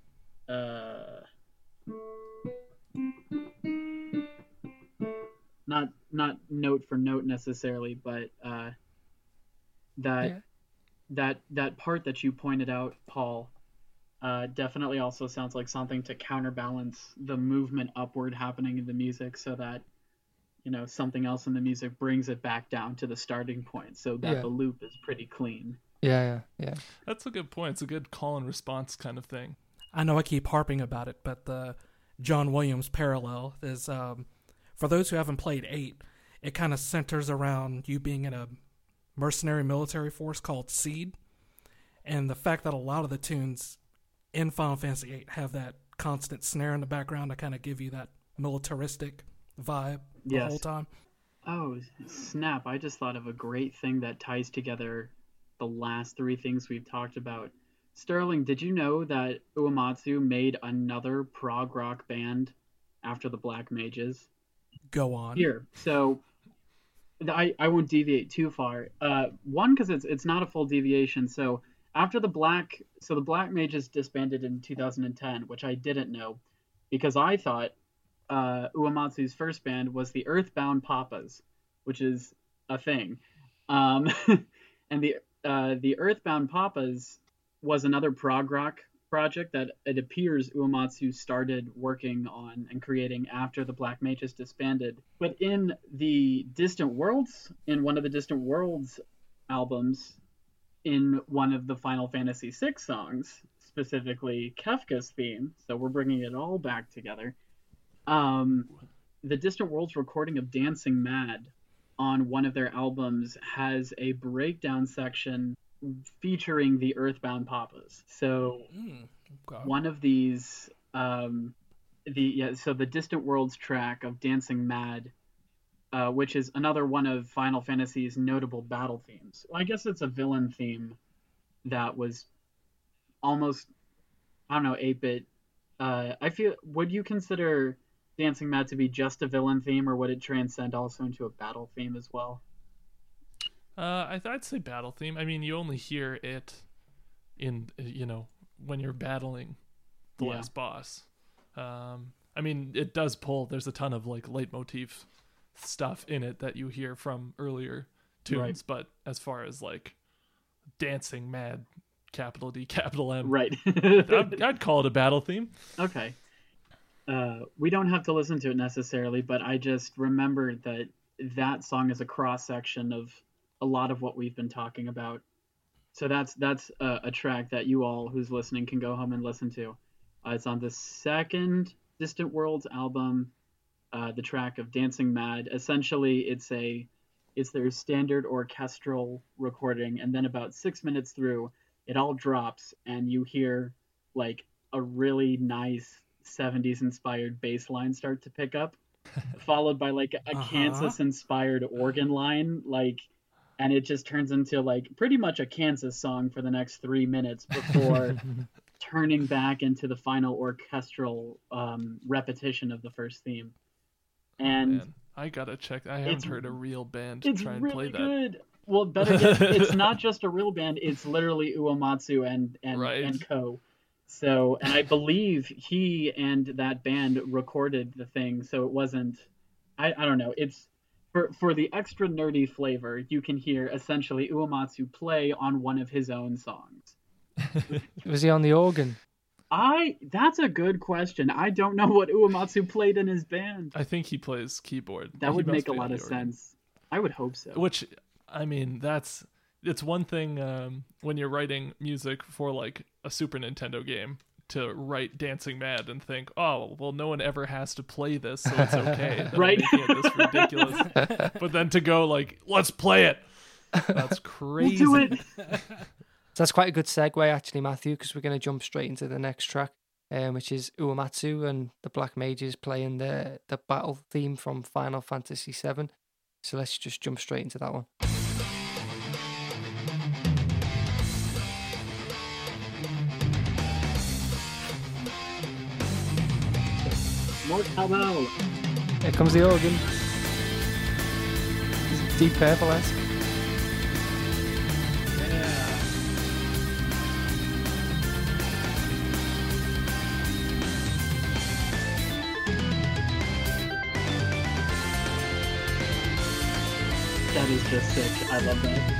not note for note necessarily, but that part that you pointed out, Paul, definitely also sounds like something to counterbalance the movement upward happening in the music, so that, you know, something else in the music brings it back down to the starting point, so that the loop is pretty clean. Yeah. that's a good point. It's a good call and response kind of thing. I know I keep harping about it, but the John Williams parallel is, for those who haven't played 8, it kind of centers around you being in a mercenary military force called Seed, and the fact that a lot of the tunes in Final Fantasy VIII have that constant snare in the background to kind of give you that militaristic vibe the whole time. Oh, snap. I just thought of a great thing that ties together the last 3 things we've talked about. Sterling, did you know that Uematsu made another prog rock band after the Black Mages? Go on. Here, so I won't deviate too far. One, because it's not a full deviation. So after the Black Mages disbanded in 2010, which I didn't know, because I thought Uematsu's first band was the Earthbound Papas, which is a thing, and the Earthbound Papas was another prog rock project that it appears Uematsu started working on and creating after the Black Mages disbanded. But in the Distant Worlds, in one of the Distant Worlds albums, in one of the Final Fantasy VI songs, specifically Kefka's theme, so we're bringing it all back together, the Distant Worlds recording of Dancing Mad on one of their albums has a breakdown section featuring the Earthbound Papas. So one of these, so the Distant Worlds track of Dancing Mad, which is another one of Final Fantasy's notable battle themes. Well, I guess it's a villain theme that was almost, I don't know, 8-bit. Would you consider Dancing Mad to be just a villain theme, or would it transcend also into a battle theme as well? I'd say battle theme. I mean, you only hear it in, you know, when you're battling the last boss. I mean, it does pull. There's a ton of like leitmotif stuff in it that you hear from earlier tunes, but as far as like Dancing Mad capital D, capital M. Right. I'd call it a battle theme. Okay. We don't have to listen to it necessarily, but I just remembered that song is a cross section of a lot of what we've been talking about. So that's a track that you all who's listening can go home and listen to. It's on the second Distant Worlds album, the track of Dancing Mad. Essentially, it's their standard orchestral recording, and then about 6 minutes through, it all drops, and you hear like a really nice 70s inspired bass line start to pick up, followed by like a Kansas inspired organ line, and it just turns into like pretty much a Kansas song for the next 3 minutes before turning back into the final orchestral repetition of the first theme. And man, I gotta check. I haven't heard a real band try and really play that. Good. Well, better yet, it's not just a real band. It's literally Uematsu and co. So, and I believe he and that band recorded the thing. So it wasn't. I don't know. It's for the extra nerdy flavor. You can hear essentially Uematsu play on one of his own songs. Was he on the organ? That's a good question. I don't know what Uematsu played in his band. I think he plays keyboard. That would make a lot of sense. I would hope so. Which, I mean, it's one thing when you're writing music for like a Super Nintendo game to write Dancing Mad and think, oh, well, no one ever has to play this, so it's okay. Right. Making it this ridiculous. But then to go like, let's play it. That's crazy. We'll do it. So that's quite a good segue, actually, Matthew, because we're going to jump straight into the next track, which is Uematsu and the Black Mages playing the battle theme from Final Fantasy VII. So let's just jump straight into that one. More cowbell. Here comes the organ. It's Deep Purple-esque. That is just sick. I love that.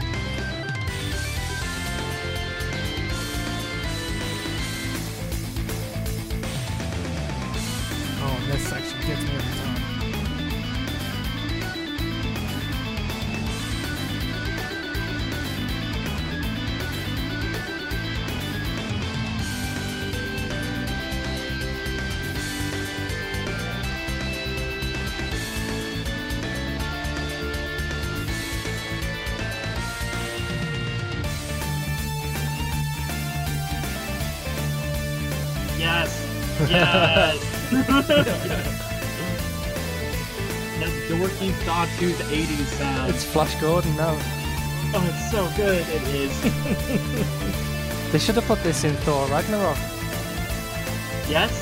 Oh, this section gets me every time. Yes. Yes. That dorky sawtooth 80s sound. It's Flash Gordon now. Oh, it's so good. It is. They should have put this in Thor Ragnarok. Yes.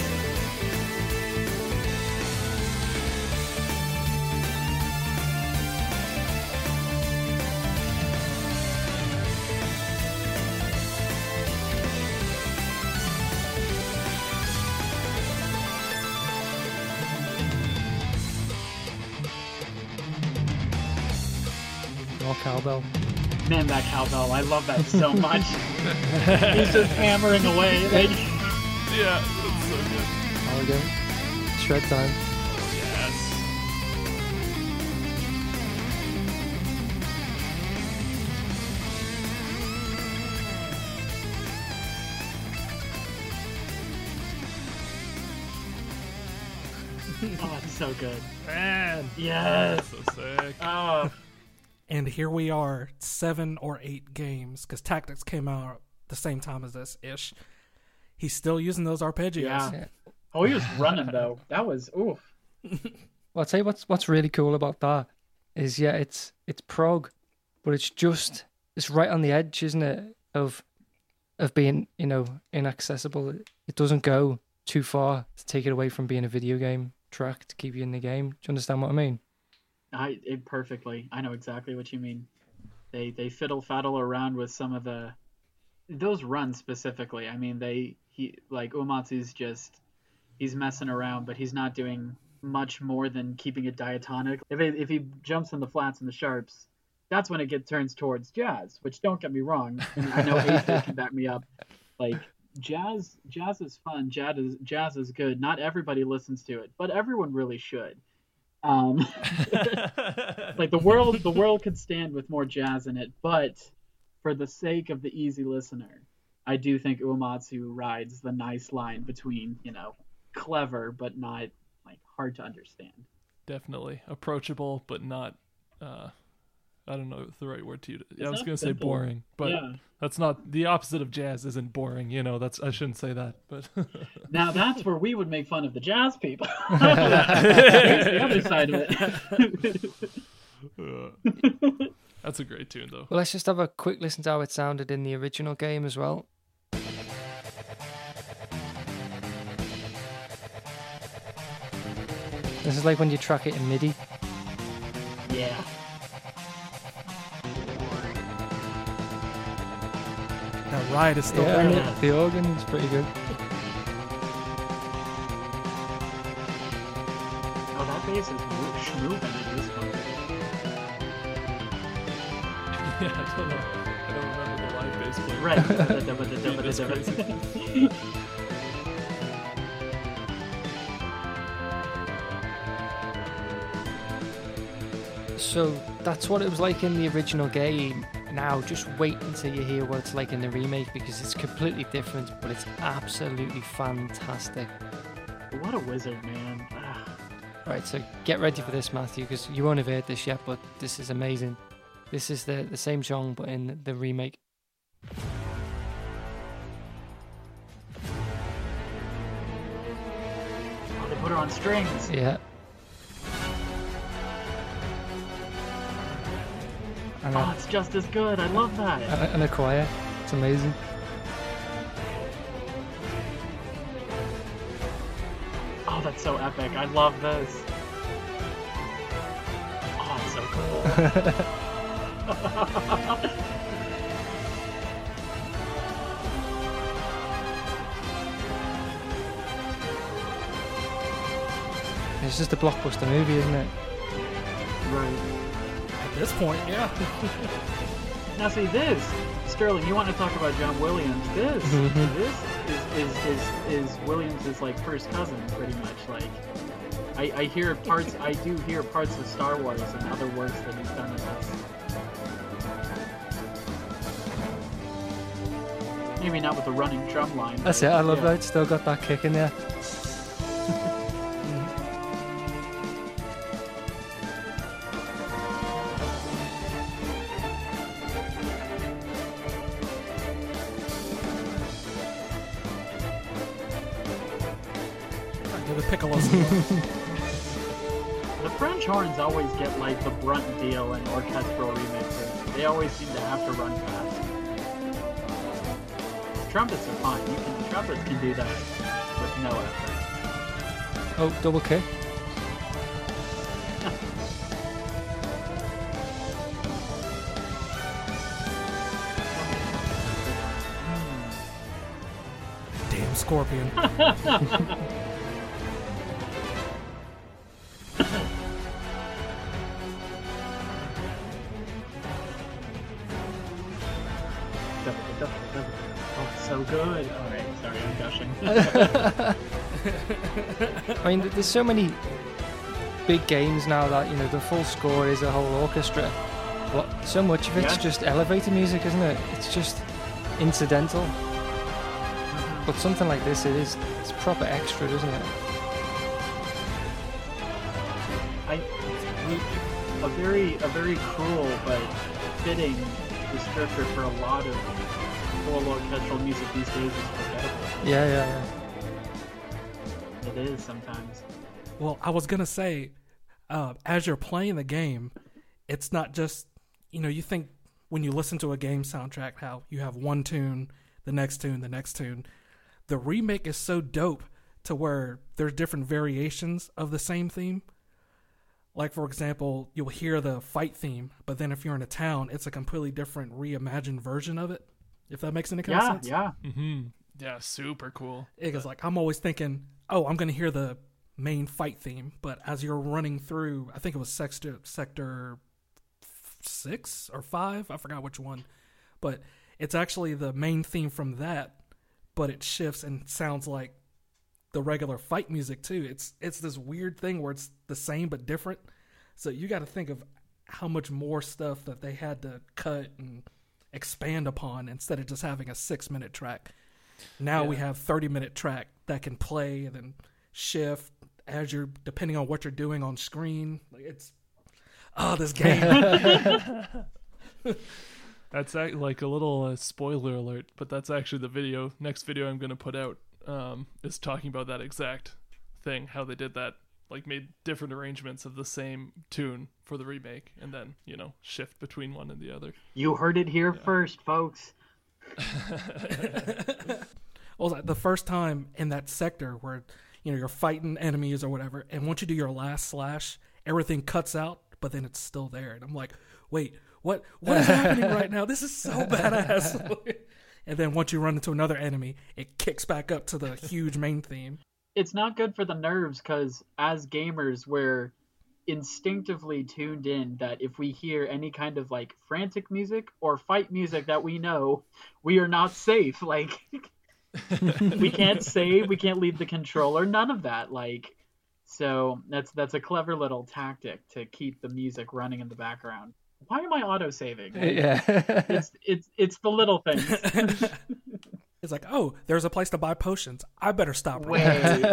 More cowbell. Man, that cowbell. I love that so much. He's just hammering away. Like, Yeah, that's so good. There we go. Shred time. Yes. oh, it's so good. Man. Yes. So sick. Oh. And here we are, 7 or 8 games, because Tactics came out the same time as this ish. He's still using those arpeggios. Yeah. Oh, he was running though. That was oof. Well, I'll tell you what's really cool about that is, yeah, it's prog, but it's right on the edge, isn't it, of being, inaccessible. It doesn't go too far to take it away from being a video game track to keep you in the game. Do you understand what I mean? Perfectly. I know exactly what you mean. They fiddle faddle around with some of those runs specifically. I mean, Uematsu's he's messing around, but he's not doing much more than keeping it diatonic. If he jumps in the flats and the sharps, that's when it turns towards jazz. Which, don't get me wrong, and I know AJ can back me up. Like, jazz is fun. Jazz is good. Not everybody listens to it, but everyone really should. Like, the world could stand with more jazz in it, but for the sake of the easy listener, I do think Uematsu rides the nice line between, clever but not like hard to understand. Definitely approachable, but not. I don't know the right word to use. I was going to say simple. boring, but that's not the opposite of jazz. Isn't boring, That's I shouldn't say that, but now that's where we would make fun of the jazz people. Here's the other side of it. That's a great tune, though. Well, let's just have a quick listen to how it sounded in the original game as well. This is like when you track it in MIDI. Yeah. That ride is still Yeah, there. and the organ is pretty good. Oh, that bass is moving at this point. Yeah, I don't know. I don't remember the live bass player. Right. So that's what it was like in the original game. Now just wait until you hear what it's like in the remake, because it's completely different, but it's absolutely fantastic. What a wizard, man. Right, so get ready for this, Matthew, because you won't have heard this yet, but this is amazing. This is the same song, but in the remake. Oh, they put her on strings. Yeah. And Oh, it's just as good. I love that. and a choir. It's amazing. Oh, that's so epic. I love this. Oh, it's so cool. It's just a blockbuster movie, isn't it? Right. At this point, yeah. Now see this, Sterling. You want to talk about John Williams? This is Williams' like first cousin, pretty much. Like, I hear parts. I do hear parts of Star Wars and other works that he's done in this. Maybe not with the running drum line. That's but, it. I love yeah. that. It's still got that kick in there. Give the piccolo some love. The French horns always get like the brunt deal in orchestral remixes. They always seem to have to run fast. Trumpets are fine. Trumpets can do that with no effort. Oh, double kick. Damn scorpion. Oh, it's so good. All right, sorry, I'm gushing. I mean, there's so many big games now that, you know, the full score is a whole orchestra. But so much of it's Yeah. just elevator music, isn't it? It's just incidental. But something like this, it's proper extra, isn't it? A very cruel but fitting descriptor for a lot of full orchestral music these days is forgettable. Yeah. It is sometimes. Well, I was gonna say, as you're playing the game, it's not just, you think when you listen to a game soundtrack how you have one tune, the next tune, the next tune. The remake is so dope to where there's different variations of the same theme. Like, for example, you'll hear the fight theme, but then if you're in a town, it's a completely different reimagined version of it, if that makes any kind of sense. Yeah. Mm-hmm. Yeah, super cool. It's like, I'm always thinking, oh, I'm going to hear the main fight theme, but as you're running through, I think it was Sector 6 or 5. I forgot which one. But it's actually the main theme from that, but it shifts and sounds like the regular fight music too. It's this weird thing where it's the same but different. So you got to think of how much more stuff that they had to cut and expand upon instead of just having a 6-minute track. Now we have 30-minute track that can play and then shift as you're, depending on what you're doing on screen. Like it's this game. That's like a little spoiler alert, but that's actually the next video I'm going to put out is talking about that exact thing, how they did that, like made different arrangements of the same tune for the remake and then, shift between one and the other. You heard it here first, folks. Well, the first time in that sector where, you're fighting enemies or whatever, and once you do your last slash, everything cuts out, but then it's still there. And I'm like, wait, what is happening right now? This is so badass. And then once you run into another enemy, it kicks back up to the huge main theme. It's not good for the nerves because as gamers, we're instinctively tuned in that if we hear any kind of like frantic music or fight music that we know, we are not safe. Like, we can't save, we can't leave the controller, none of that. Like, so that's a clever little tactic to keep the music running in the background. Why am I auto-saving? Yeah. It's the little things. It's like, oh, there's a place to buy potions. I better stop. Wait.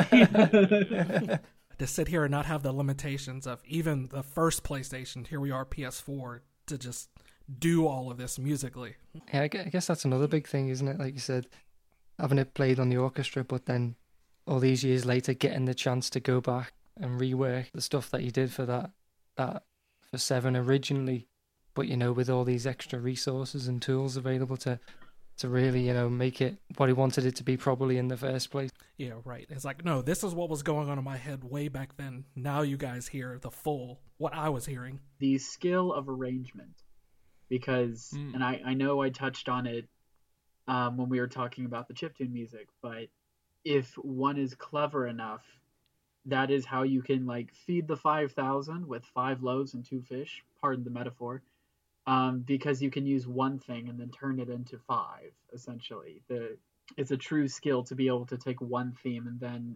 To sit here and not have the limitations of even the first PlayStation, here we are, PS4, to just do all of this musically. Yeah, I guess that's another big thing, isn't it? Like you said, having it played on the orchestra, but then all these years later getting the chance to go back and rework the stuff that you did for that for 7 originally, but with all these extra resources and tools available to really make it what he wanted it to be probably in the first place. Yeah, right. It's like, no, this is what was going on in my head way back then. Now you guys hear what I was hearing. The skill of arrangement, because and I know I touched on it when we were talking about the chiptune music, but if one is clever enough, that is how you can like feed the 5,000 with 5 loaves and 2 fish, pardon the metaphor, because you can use one thing and then turn it into 5, essentially. It's a true skill to be able to take one theme and then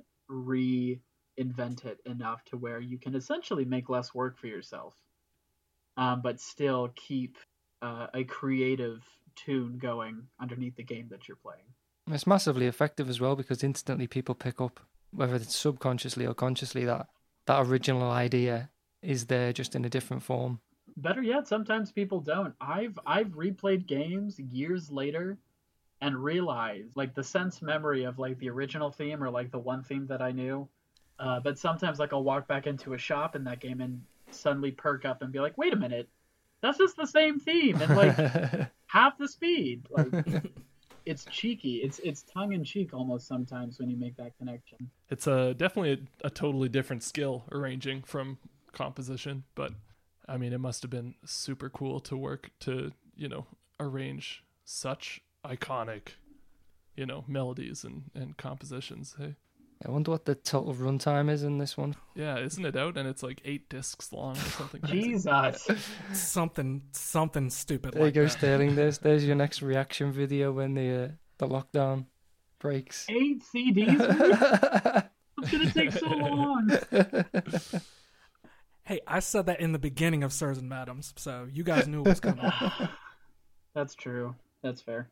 reinvent it enough to where you can essentially make less work for yourself, but still keep a creative tune going underneath the game that you're playing. It's massively effective as well because instantly people pick up, whether it's subconsciously or consciously, that original idea is there just in a different form. Better yet, sometimes people don't. I've replayed games years later and realized like the sense memory of like the original theme or like the one theme that I knew. But sometimes like I'll walk back into a shop in that game and suddenly perk up and be like, wait a minute, that's just the same theme and like half the speed. Like it's cheeky. It's tongue in cheek almost sometimes when you make that connection. It's definitely a totally different skill arranging from composition, but I mean, it must have been super cool to work to, arrange such iconic, melodies and compositions. Hey, I wonder what the total runtime is in this one. Yeah, isn't it out? And it's like 8 discs long or something. Jesus. Something stupid there like you go, that. Sterling. There's your next reaction video when the lockdown breaks. 8 CDs? It's going to take so long. Hey, I said that in the beginning of Sirs and Madams, so you guys knew what was coming. That's true. That's fair.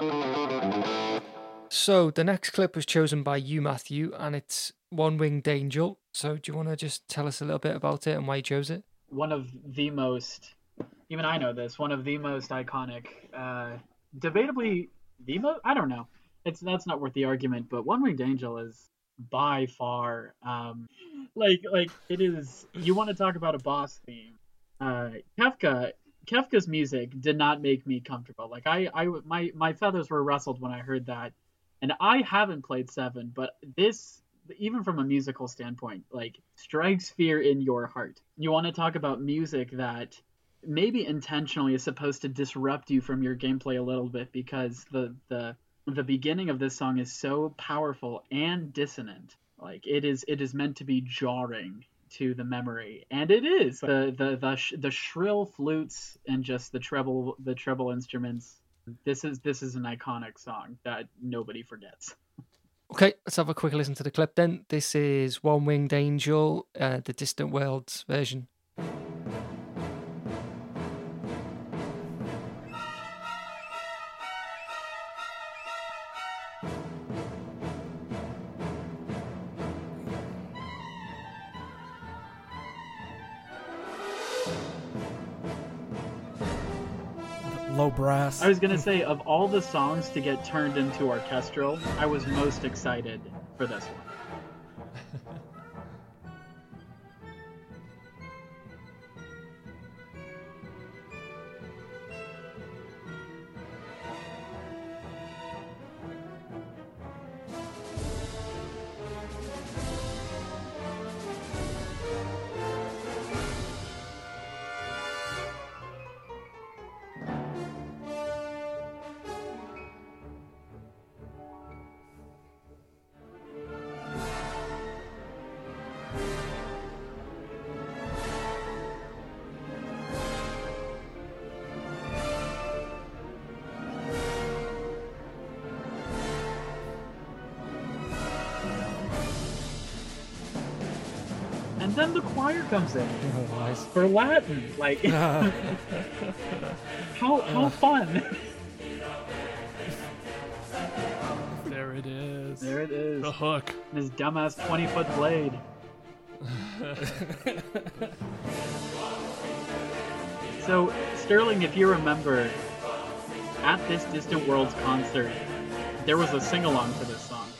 So the next clip was chosen by you, Matthew, and it's One Winged Angel. So do you want to just tell us a little bit about it and why you chose it? One of the most, even I know this, one of the most iconic, debatably the most, I don't know. That's not worth the argument, but One Winged Angel is by far, like it is, you want to talk about a boss theme. Kefka's music did not make me comfortable. Like my feathers were rustled when I heard that. And I haven't played 7, but this, even from a musical standpoint, like strikes fear in your heart. You want to talk about music that maybe intentionally is supposed to disrupt you from your gameplay a little bit because the beginning of this song is so powerful and dissonant. Like it is meant to be jarring to the memory, and it is the shrill flutes and just the treble instruments. This is an iconic song that nobody forgets. Okay, let's have a quick listen to the clip then. This is One Winged Angel, the Distant Worlds version. Low brass. I was gonna say, of all the songs to get turned into orchestral, I was most excited for this one. And then the choir comes in Oh, nice. for Latin. Like, how fun! There it is. There it is. The hook. His dumbass 20-foot blade. So, Sterling, if you remember, at this Distant Worlds concert, there was a sing-along to this song.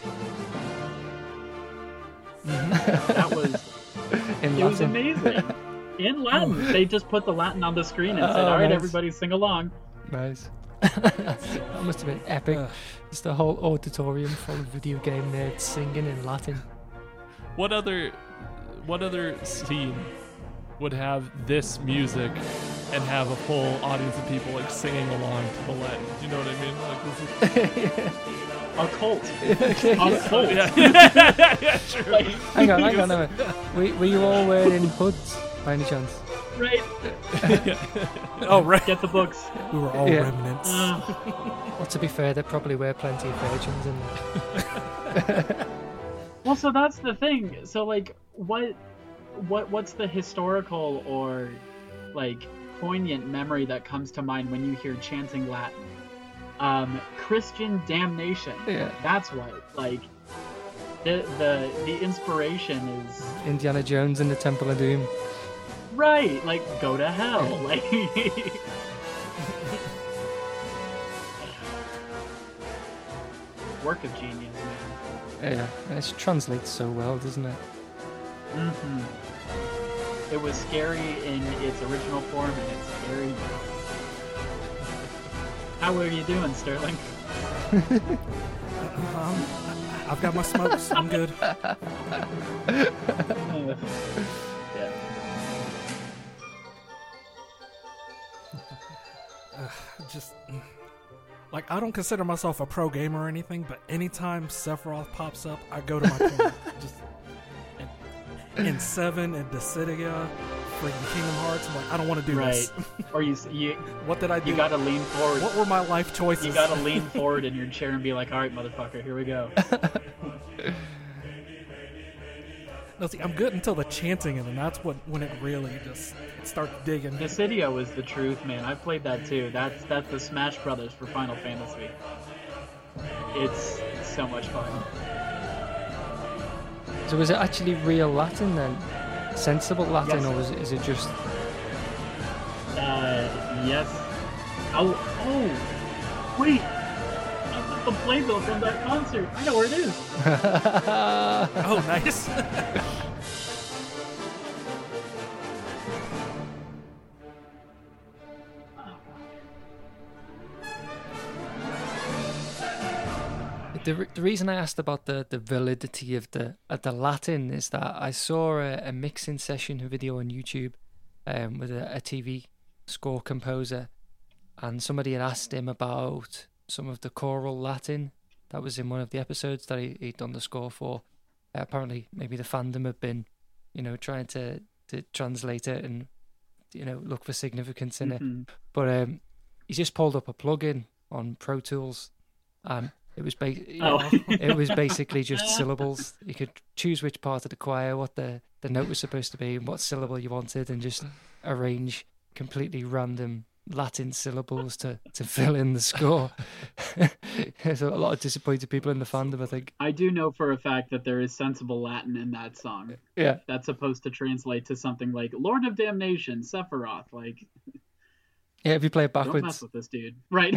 That was... In It was Latin. amazing. In Latin. They just put the Latin on the screen and said, Oh, all right, nice. everybody sing along. Nice. That must have been epic. Just a whole auditorium full of video game nerds singing in Latin. What other scene would have this music and have a full audience of people like singing along to the Latin? Do you know what I mean? Like this is... A cult. A cult. yeah, true. Like, Hang on. No. Were you all wearing hoods by any chance? right. Oh, right. Get the books. We were all Yeah. remnants. Well, to be fair, there probably were plenty of virgins in there. Well, so that's the thing. So, like, what's the historical or, like, poignant memory that comes to mind when you hear chanting Latin? Christian damnation. Yeah. That's what. Like, the inspiration is Indiana Jones and the Temple of Doom. right. Like, go to hell. Like, work of genius, man. Yeah, it translates so well, doesn't it? Mm-hmm. It was scary in its original form, and it's scary now. How are you doing, Sterling? I've got my smokes. I'm good. Yeah. Just like, I don't consider myself a pro gamer or anything, but anytime Sephiroth pops up, I go to my corner. Just in 7 and Dissidia, freaking Kingdom Hearts. I'm like, I don't want to do this. Or you What did I do? you gotta lean forward. What were my life choices? You gotta lean forward in your chair and be like, all right, motherfucker, here we go. No, see, I'm good until the chanting, and then that's when it really just starts digging. Dissidia was the truth, man. I played that too. That's the Smash Brothers for Final Fantasy. It's so much fun. So was it actually real Latin then? Sensible Latin, Yes. or is it just... Yes. Oh, wait. I got the playbill from that concert. I know where it is. Oh, nice. The reason I asked about the validity of the Latin is that I saw a mixing session video on YouTube with a TV score composer, and somebody had asked him about some of the choral Latin that was in one of the episodes that he'd done the score for. Apparently, maybe the fandom had been, trying to translate it and look for significance in it. Mhm. But he just pulled up a plugin on Pro Tools, and it was Oh. it was basically just syllables. You could choose which part of the choir, what the note was supposed to be, and what syllable you wanted, and just arrange completely random Latin syllables to fill in the score. There's a lot of disappointed people in the fandom, I think. I do know for a fact that there is sensible Latin in that song. Yeah. That's supposed to translate to something like Lord of Damnation, Sephiroth. Like, Yeah, if you play it don't mess backwards. with this dude. Right.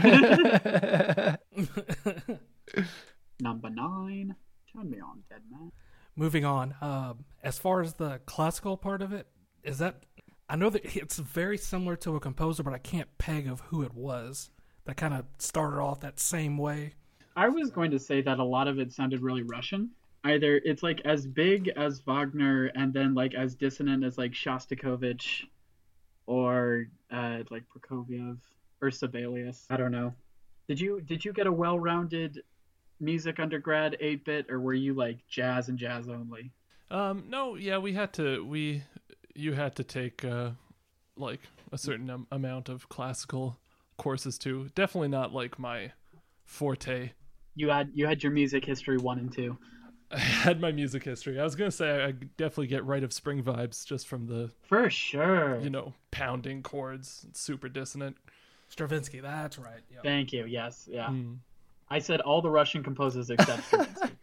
Number 9. Turn me on, dead man. Moving on. As far as the classical part of it, is that I know that it's very similar to a composer, but I can't peg of who it was that kind of started off that same way. I was going to say that a lot of it sounded really Russian. Either it's like as big as Wagner and then like as dissonant as like Shostakovich or like Prokofiev or Sibelius. I don't know. Did you get a well-rounded music undergrad 8-bit, or were you like jazz and jazz only? No, yeah, you had to take like a certain amount of classical courses too. Definitely not like my forte. You had your music history 1 and 2. I had my music history. I was gonna say I definitely get Rite of Spring vibes just from the For sure. pounding chords, super dissonant. Stravinsky, that's right. Yep. Thank you. Yes. Yeah. Mm. I said all the Russian composers except Stravinsky.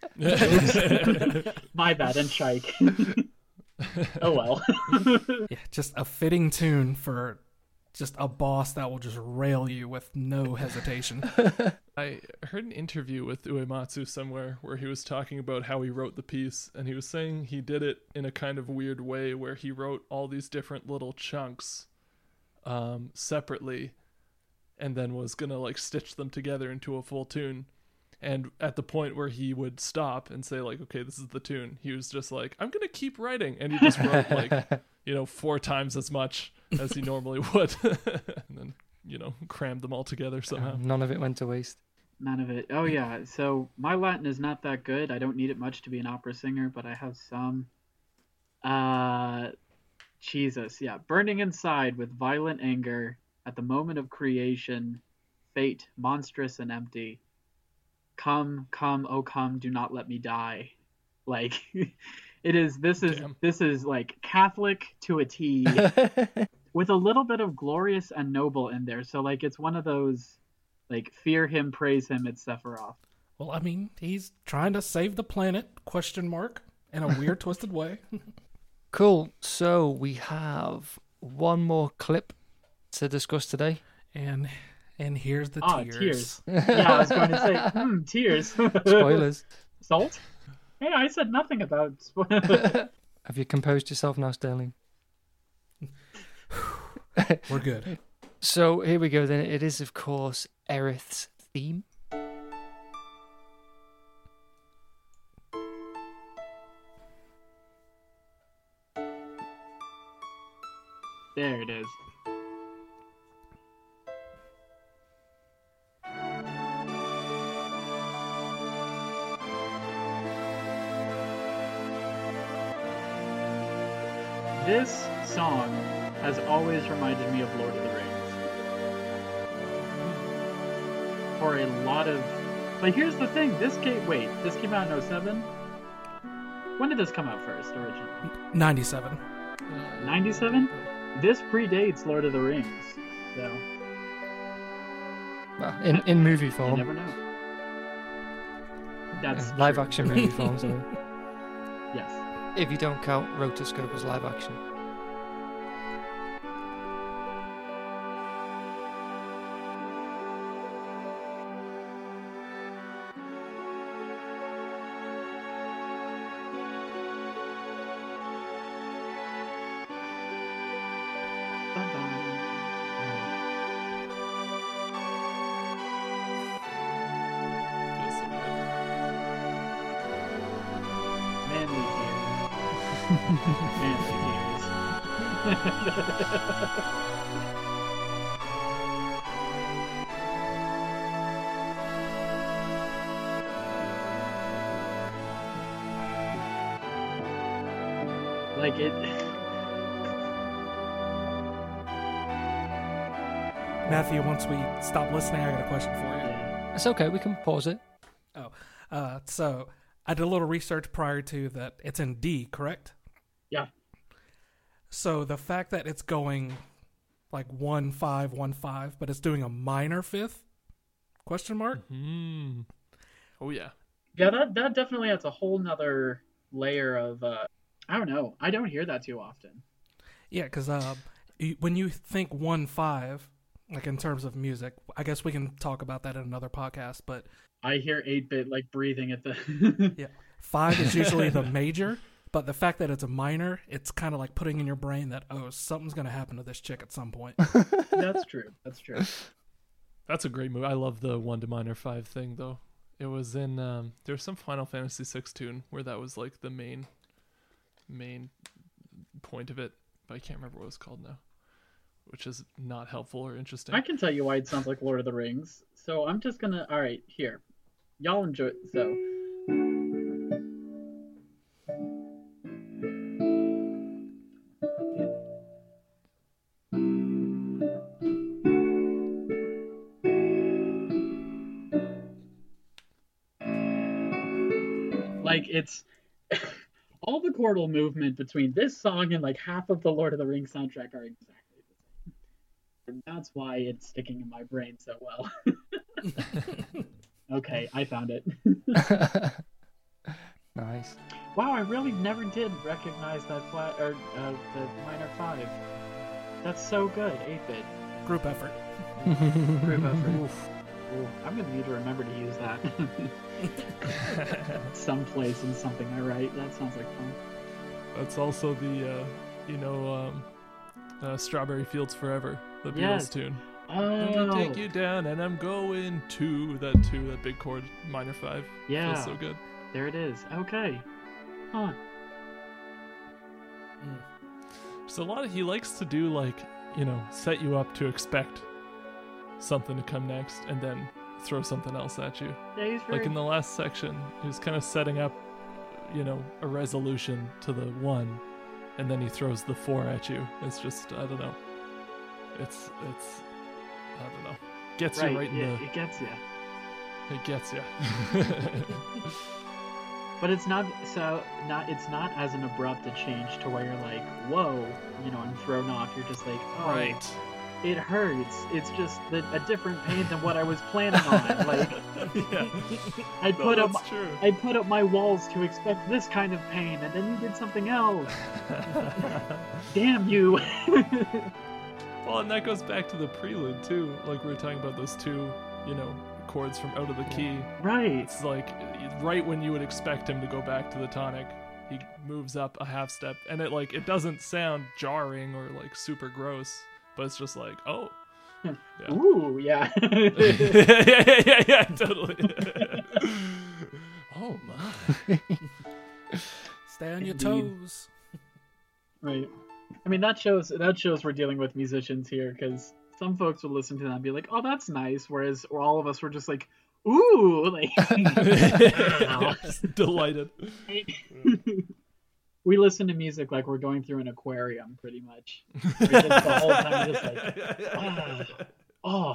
My bad. And Tchaik. Oh well. Yeah, just a fitting tune for just a boss that will just rail you with no hesitation. I heard an interview with Uematsu somewhere where he was talking about how he wrote the piece, and he was saying he did it in a kind of weird way where he wrote all these different little chunks separately and then was gonna like stitch them together into a full tune. And at the point where he would stop and say like, okay, this is the tune, he was just like, I'm gonna keep writing, and he just wrote like 4 times as much as he normally would and then crammed them all together somehow. None of it went to waste. None of it. Oh yeah. So my Latin is not that good. I don't need it much to be an opera singer, but I have some. Jesus. Yeah. Burning inside with violent anger at the moment of creation, fate monstrous and empty. Come, come, oh come, do not let me die. Like this is like Catholic to a T with a little bit of glorious and noble in there. So like it's one of those like fear him, praise him, it's Sephiroth. Well, I mean, he's trying to save the planet, ? In a weird, twisted way. Cool. So we have one more clip to discuss today. And here's the Tears. Yeah, I was going to say, tears. Spoilers. Salt? Hey, I said nothing about Have you composed yourself now, Sterling? We're good. So here we go then. It is, of course, Aerith's theme. There it is. This song has always reminded me of Lord of the Rings. For a lot of... But here's the thing, this came out in 07? When did this come out first, originally? 97. 97? This predates Lord of the Rings, so... Well, in movie You form. never know. That's Live true. action movie form, sorry. Yes. If you don't count Rotoscope as live action. Feels so good. Manly tears. Manly tears. Like it. Matthew, once we stop listening, I got a question for you. Yeah. It's okay. We can pause it. So I did a little research prior to that. It's in D, correct? Yeah. So the fact that it's going like 1-5, 1-5, but it's doing a minor fifth? Question mark? Mm. Oh yeah. Yeah, that definitely adds a whole nother layer of I don't know. I don't hear that too often. Yeah, because when you think 1-5, like in terms of music, I guess we can talk about that in another podcast, but I hear 8-bit like breathing at the yeah, 5 is usually the major, but the fact that it's a minor, it's kind of like putting in your brain that, oh, something's going to happen to this chick at some point. That's true. That's true. That's a great movie. I love the 1 to minor 5 thing though. It was in there's some Final Fantasy VI tune where that was like the main point of it, but I can't remember what it was called now, which is not helpful or interesting. I can tell you why it sounds like Lord of the Rings. So I'm just gonna. All right, here, y'all enjoy it. So. Like it's all the chordal movement between this song and like half of the Lord of the Rings soundtrack are exactly the same. And that's why it's sticking in my brain so well. Okay, I found it. Nice. Wow, I really never did recognize that flat or the minor 5. That's so good, 8-bit. Group effort. Group effort. Ooh, I'm gonna need to remember to use that. Someplace in something I write. That sounds like fun. That's also the Strawberry Fields Forever, the Beatles tune. I'm gonna take you down and I'm going to that big chord, minor 5. Yeah. Feels so good. There it is. Okay. Huh. There's a lot of, he likes to do like, set you up to expect something to come next and then throw something else at you. Yeah, he's very... Like in the last section, he was kind of setting up, a resolution to the 1, and then he throws the 4 at you. It's just, I don't know. It's I don't know. Gets you right in the... It gets you. It gets you. But it's not as an abrupt a change to where you're like, whoa, and thrown off. You're just like, oh, right. It hurts. It's just a different pain than what I was planning on. Like, yeah. I put up my walls to expect this kind of pain, and then you did something else. Damn you. Well, and that goes back to the prelude too. Like we were talking about those 2, chords from out of the key. Right. It's like right when you would expect him to go back to the tonic, he moves up a half step, and it doesn't sound jarring or like super gross, but it's just like, oh. Yeah. Ooh, yeah. yeah, totally. Oh my. Stay on your toes. Right. I mean, that shows we're dealing with musicians here, because some folks would listen to that and be like, oh, that's nice, whereas all of us were just like, ooh, like, delighted. We listen to music like we're going through an aquarium, pretty much. We're just the whole time just like, oh.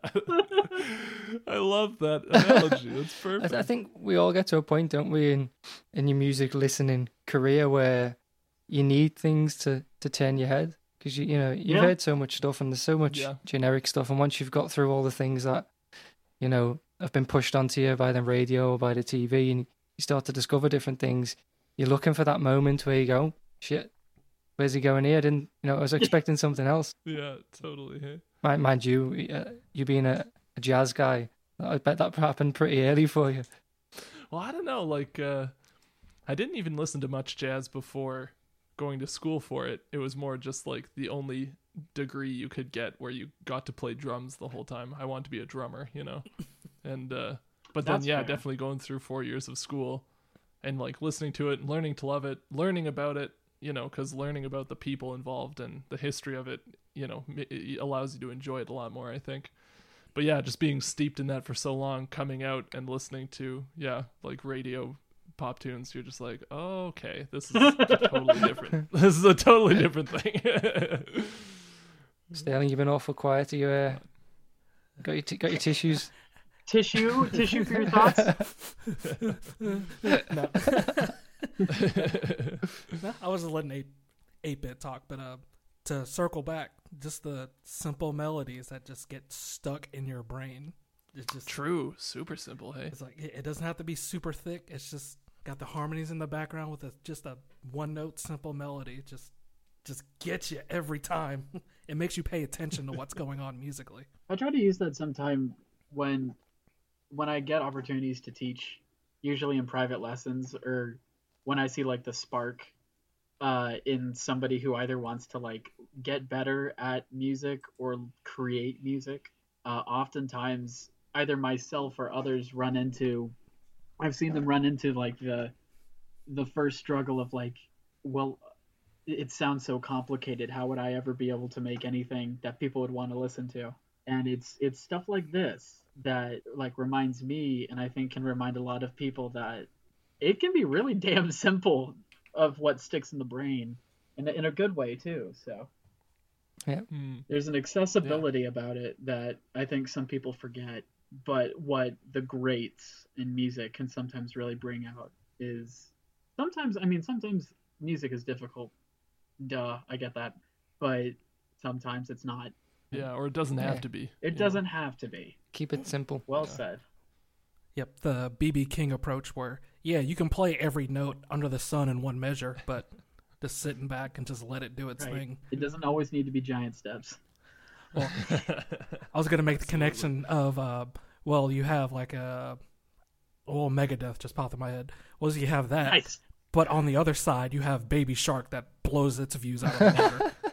I love that analogy. That's perfect. I think we all get to a point, don't we, in your music listening career where you need things to turn your head, because you've heard so much stuff and there's so much generic stuff, and once you've got through all the things that have been pushed onto you by the radio or by the TV, and you start to discover different things, you're looking for that moment where you go, shit, where's he going here? I was expecting something else. Yeah, totally. Hey? Mind you, you being a jazz guy, I bet that happened pretty early for you. Well, I don't know. Like, I didn't even listen to much jazz before going to school for it. It was more just like the only degree you could get where you got to play drums the whole time. I wanted to be a drummer, and but then definitely going through 4 years of school and like listening to it and learning to love it, learning about it, because learning about the people involved and the history of it, it allows you to enjoy it a lot more, I think. But yeah, just being steeped in that for so long, coming out and listening to like radio pop tunes, you're just like, oh, okay, this is totally different. This is a totally different thing. Sterling, you've been awful quiet. Are you got your tissues? Tissue for your thoughts. No. No, I was just letting 8-bit talk, but to circle back, just the simple melodies that just get stuck in your brain. It's just True, super simple. Hey, It's like it doesn't have to be super thick. It's just got the harmonies in the background with just a one note simple melody. Just gets you every time. It makes you pay attention to what's going on musically. I try to use that sometime when I get opportunities to teach, usually in private lessons, or when I see like the spark in somebody who either wants to like get better at music or create music. Oftentimes, either myself or others I've seen them run into like the first struggle of like, well, it sounds so complicated. How would I ever be able to make anything that people would want to listen to? And it's stuff like this that like reminds me, and I think can remind a lot of people, that it can be really damn simple of what sticks in the brain, in a good way too. So Yeah. there's an accessibility about it that I think some people forget. But what the greats in music can sometimes really bring out is sometimes music is difficult. Duh, I get that. But sometimes it's not. yeah, or it doesn't have to be. It doesn't have to be. Keep it simple. Well said. Yep, the BB King approach where, yeah, you can play every note under the sun in one measure, but just sitting back and just let it do its Right. thing. It doesn't always need to be giant steps. Well, I was going to make the connection of, you have like Megadeth just popped in my head. You have that, Nice. but on the other side, you have Baby Shark that blows its views out of the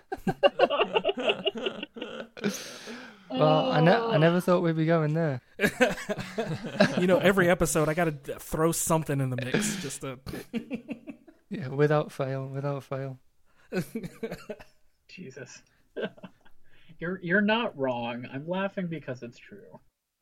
water. Well, I never thought we'd be going there. Every episode, I got to throw something in the mix just to... Yeah, without fail. Jesus. You're not wrong. I'm laughing because it's true.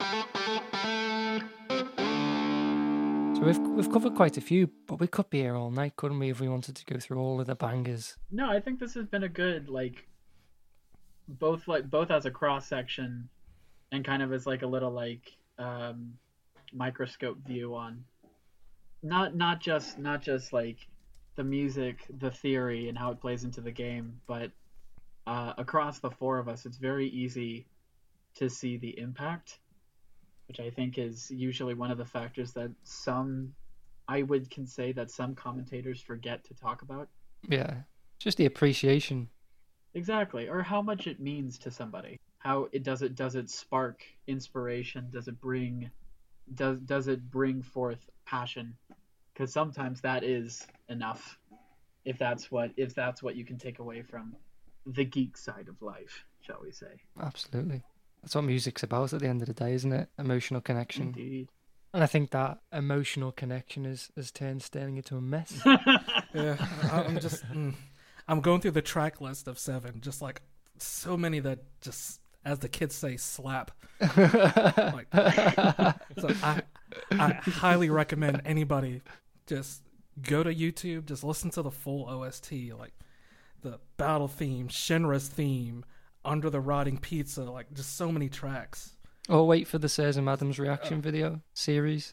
So we've covered quite a few, but we could be here all night, couldn't we, if we wanted to go through all of the bangers? No, I think this has been a good both as a cross section and kind of as like a little microscope view on not just like the music, the theory, and how it plays into the game, but across the four of us, it's very easy to see the impact, which I think is usually one of the factors that some commentators forget to talk about. Yeah, just the appreciation. Exactly, or how much it means to somebody. How it does it spark inspiration? Does it bring forth passion? Because sometimes that is enough. If that's what you can take away from the geek side of life, shall we say? Absolutely. That's what music's about at the end of the day, isn't it? Emotional connection. Indeed. And I think that emotional connection has turned Sterling into a mess. Yeah, I'm going through the track list of 7, just like so many that just, as the kids say, slap. So I highly recommend anybody just go to YouTube, just listen to the full OST, like the battle theme, Shinra's theme, Under the Rotting Pizza, like just so many tracks. Or wait for the Sirs and Madams reaction video series.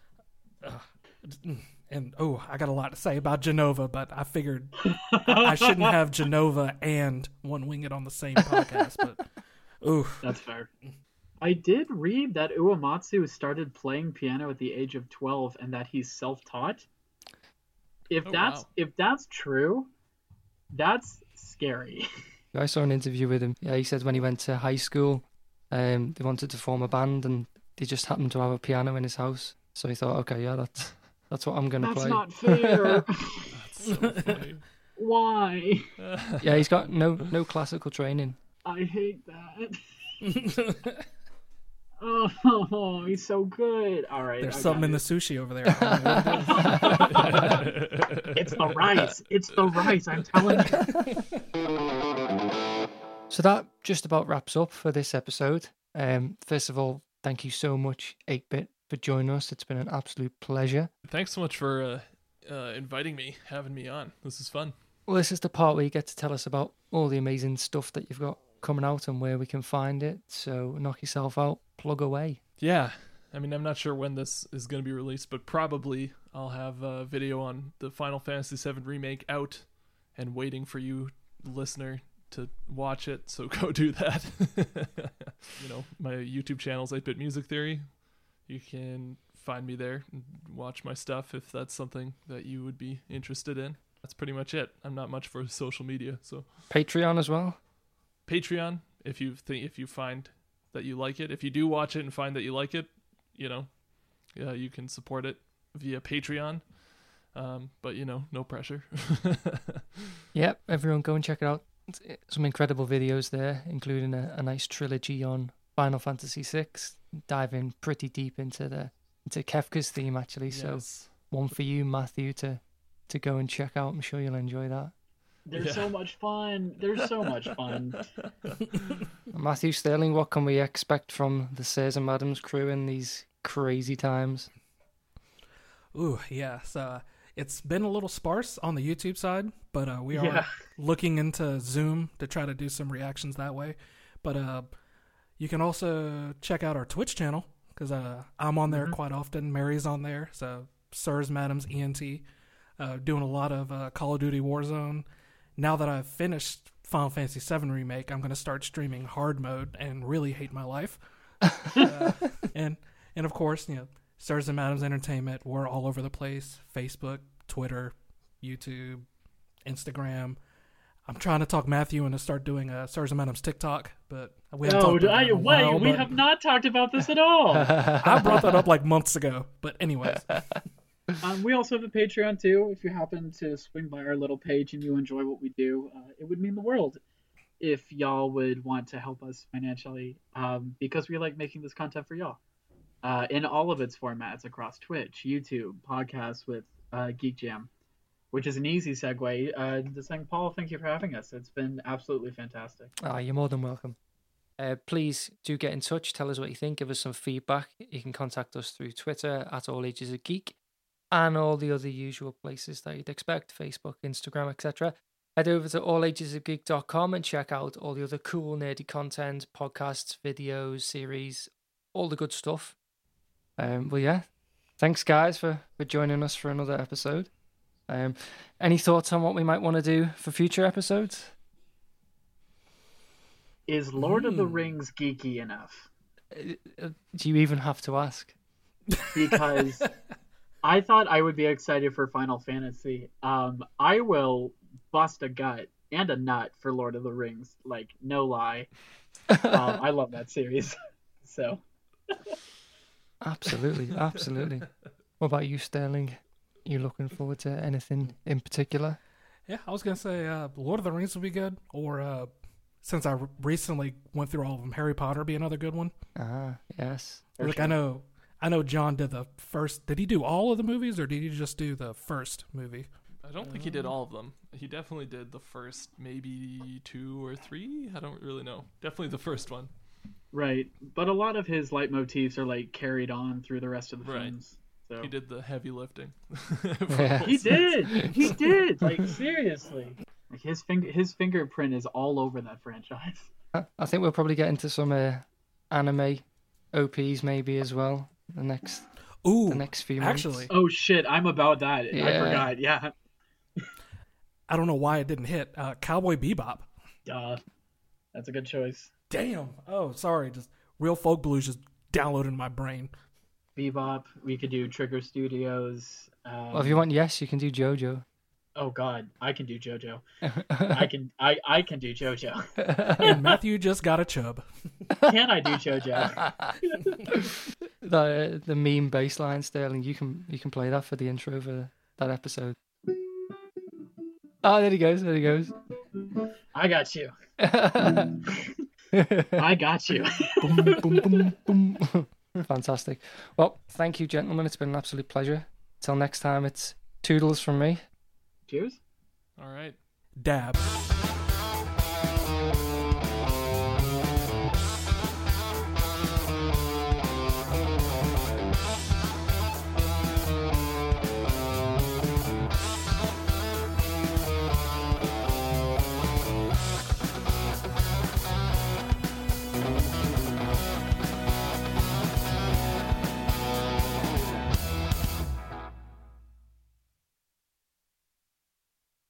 And I got a lot to say about Genova, but I figured I shouldn't have Genova and One Winged on the same podcast. But that's fair. I did read that Uematsu started playing piano at the age of 12 and that he's self-taught. If that's true, that's scary. I saw an interview with him. Yeah, he said when he went to high school, they wanted to form a band and they just happened to have a piano in his house. So he thought, okay, yeah, that's what I'm going to play. That's not fair. That's so funny. Why? Yeah, he's got no classical training. I hate that. Oh, he's so good. All right. There's something in the sushi over there. It's the rice. It's the rice, I'm telling you. So that just about wraps up for this episode. First of all, thank you so much, 8-Bit, for joining us. It's been an absolute pleasure. Thanks so much for inviting me, having me on. This is fun. Well, this is the part where you get to tell us about all the amazing stuff that you've got coming out and where we can find it. So knock yourself out, plug away. Yeah. I mean, I'm not sure when this is going to be released, but probably I'll have a video on the Final Fantasy VII Remake out and waiting for you, listener, to watch it. So go do that. My YouTube channel's 8-Bit Music Theory. You can find me there and watch my stuff if that's something that you would be interested in. That's pretty much it. I'm not much for social media, so Patreon as well. Patreon, if you find that you like it, if you do watch it and find that you like it, you can support it via Patreon. But no pressure. Yep, everyone go and check it out. Some incredible videos there, including a nice trilogy on Final Fantasy VI, diving pretty deep into Kefka's theme actually. Yes. So one for you, Matthew, to go and check out. I'm sure you'll enjoy that. They're so much fun. They're so much fun. Matthew Sterling, what can we expect from the Sirs and Madams crew in these crazy times? Ooh, yeah. So it's been a little sparse on the YouTube side, but we are looking into Zoom to try to do some reactions that way. But you can also check out our Twitch channel because I'm on there quite often. Mary's on there. So Sirs, Madams, ENT, doing a lot of Call of Duty Warzone. Now that I've finished Final Fantasy VII Remake, I'm going to start streaming hard mode and really hate my life. And of course, Sirs and Madams Entertainment, we're all over the place. Facebook, Twitter, YouTube, Instagram. I'm trying to talk Matthew into start doing a Sirs and Madams TikTok, but we haven't talked about it in a while, we have not talked about this at all. I brought that up like months ago, but anyways. We also have a Patreon too. If you happen to swing by our little page and you enjoy what we do, it would mean the world if y'all would want to help us financially, because we like making this content for y'all in all of its formats across Twitch, YouTube, podcasts with Geek Jam, which is an easy segue to saying, Paul, thank you for having us. It's been absolutely fantastic. You're more than welcome. Please do get in touch. Tell us what you think. Give us some feedback. You can contact us through Twitter at All Ages of Geek and all the other usual places that you'd expect, Facebook, Instagram, etc. Head over to allagesofgeek.com and check out all the other cool, nerdy content, podcasts, videos, series, all the good stuff. Thanks, guys, for joining us for another episode. Any thoughts on what we might want to do for future episodes? Is Lord of the Rings geeky enough? Do you even have to ask? Because I thought I would be excited for Final Fantasy. I will bust a gut and a nut for Lord of the Rings. Like, no lie. I love that series. So. Absolutely. What about you, Sterling? You looking forward to anything in particular? Yeah, I was going to say Lord of the Rings would be good. Or since I recently went through all of them, Harry Potter would be another good one. Yes. Like, sure. I know John did the first. Did he do all of the movies, or did he just do the first movie? I don't think he did all of them. He definitely did the first, maybe 2 or 3. I don't really know. Definitely the first one. Right, but a lot of his leitmotifs are like carried on through the rest of the films. So. He did the heavy lifting. He did. Like, seriously, like his fingerprint is all over that franchise. I think we'll probably get into some anime OPs maybe as well. The next few months. Actually. Oh shit, I'm about that. Yeah. I forgot. Yeah. I don't know why it didn't hit. Cowboy Bebop. That's a good choice. Damn. Oh, sorry. Just Real Folk Blues just downloaded in my brain. Bebop. We could do Trigger Studios. Well, if you want, yes, you can do JoJo. Oh God, I can do JoJo. I can do JoJo. And Matthew just got a chub. Can I do JoJo? The meme bassline, Sterling. You can play that for the intro for that episode. Oh, there he goes. I got you. I got you. Boom, boom, boom, boom. Fantastic. Well, thank you, gentlemen. It's been an absolute pleasure. Till next time, it's toodles from me. Cheers. All right. Dab.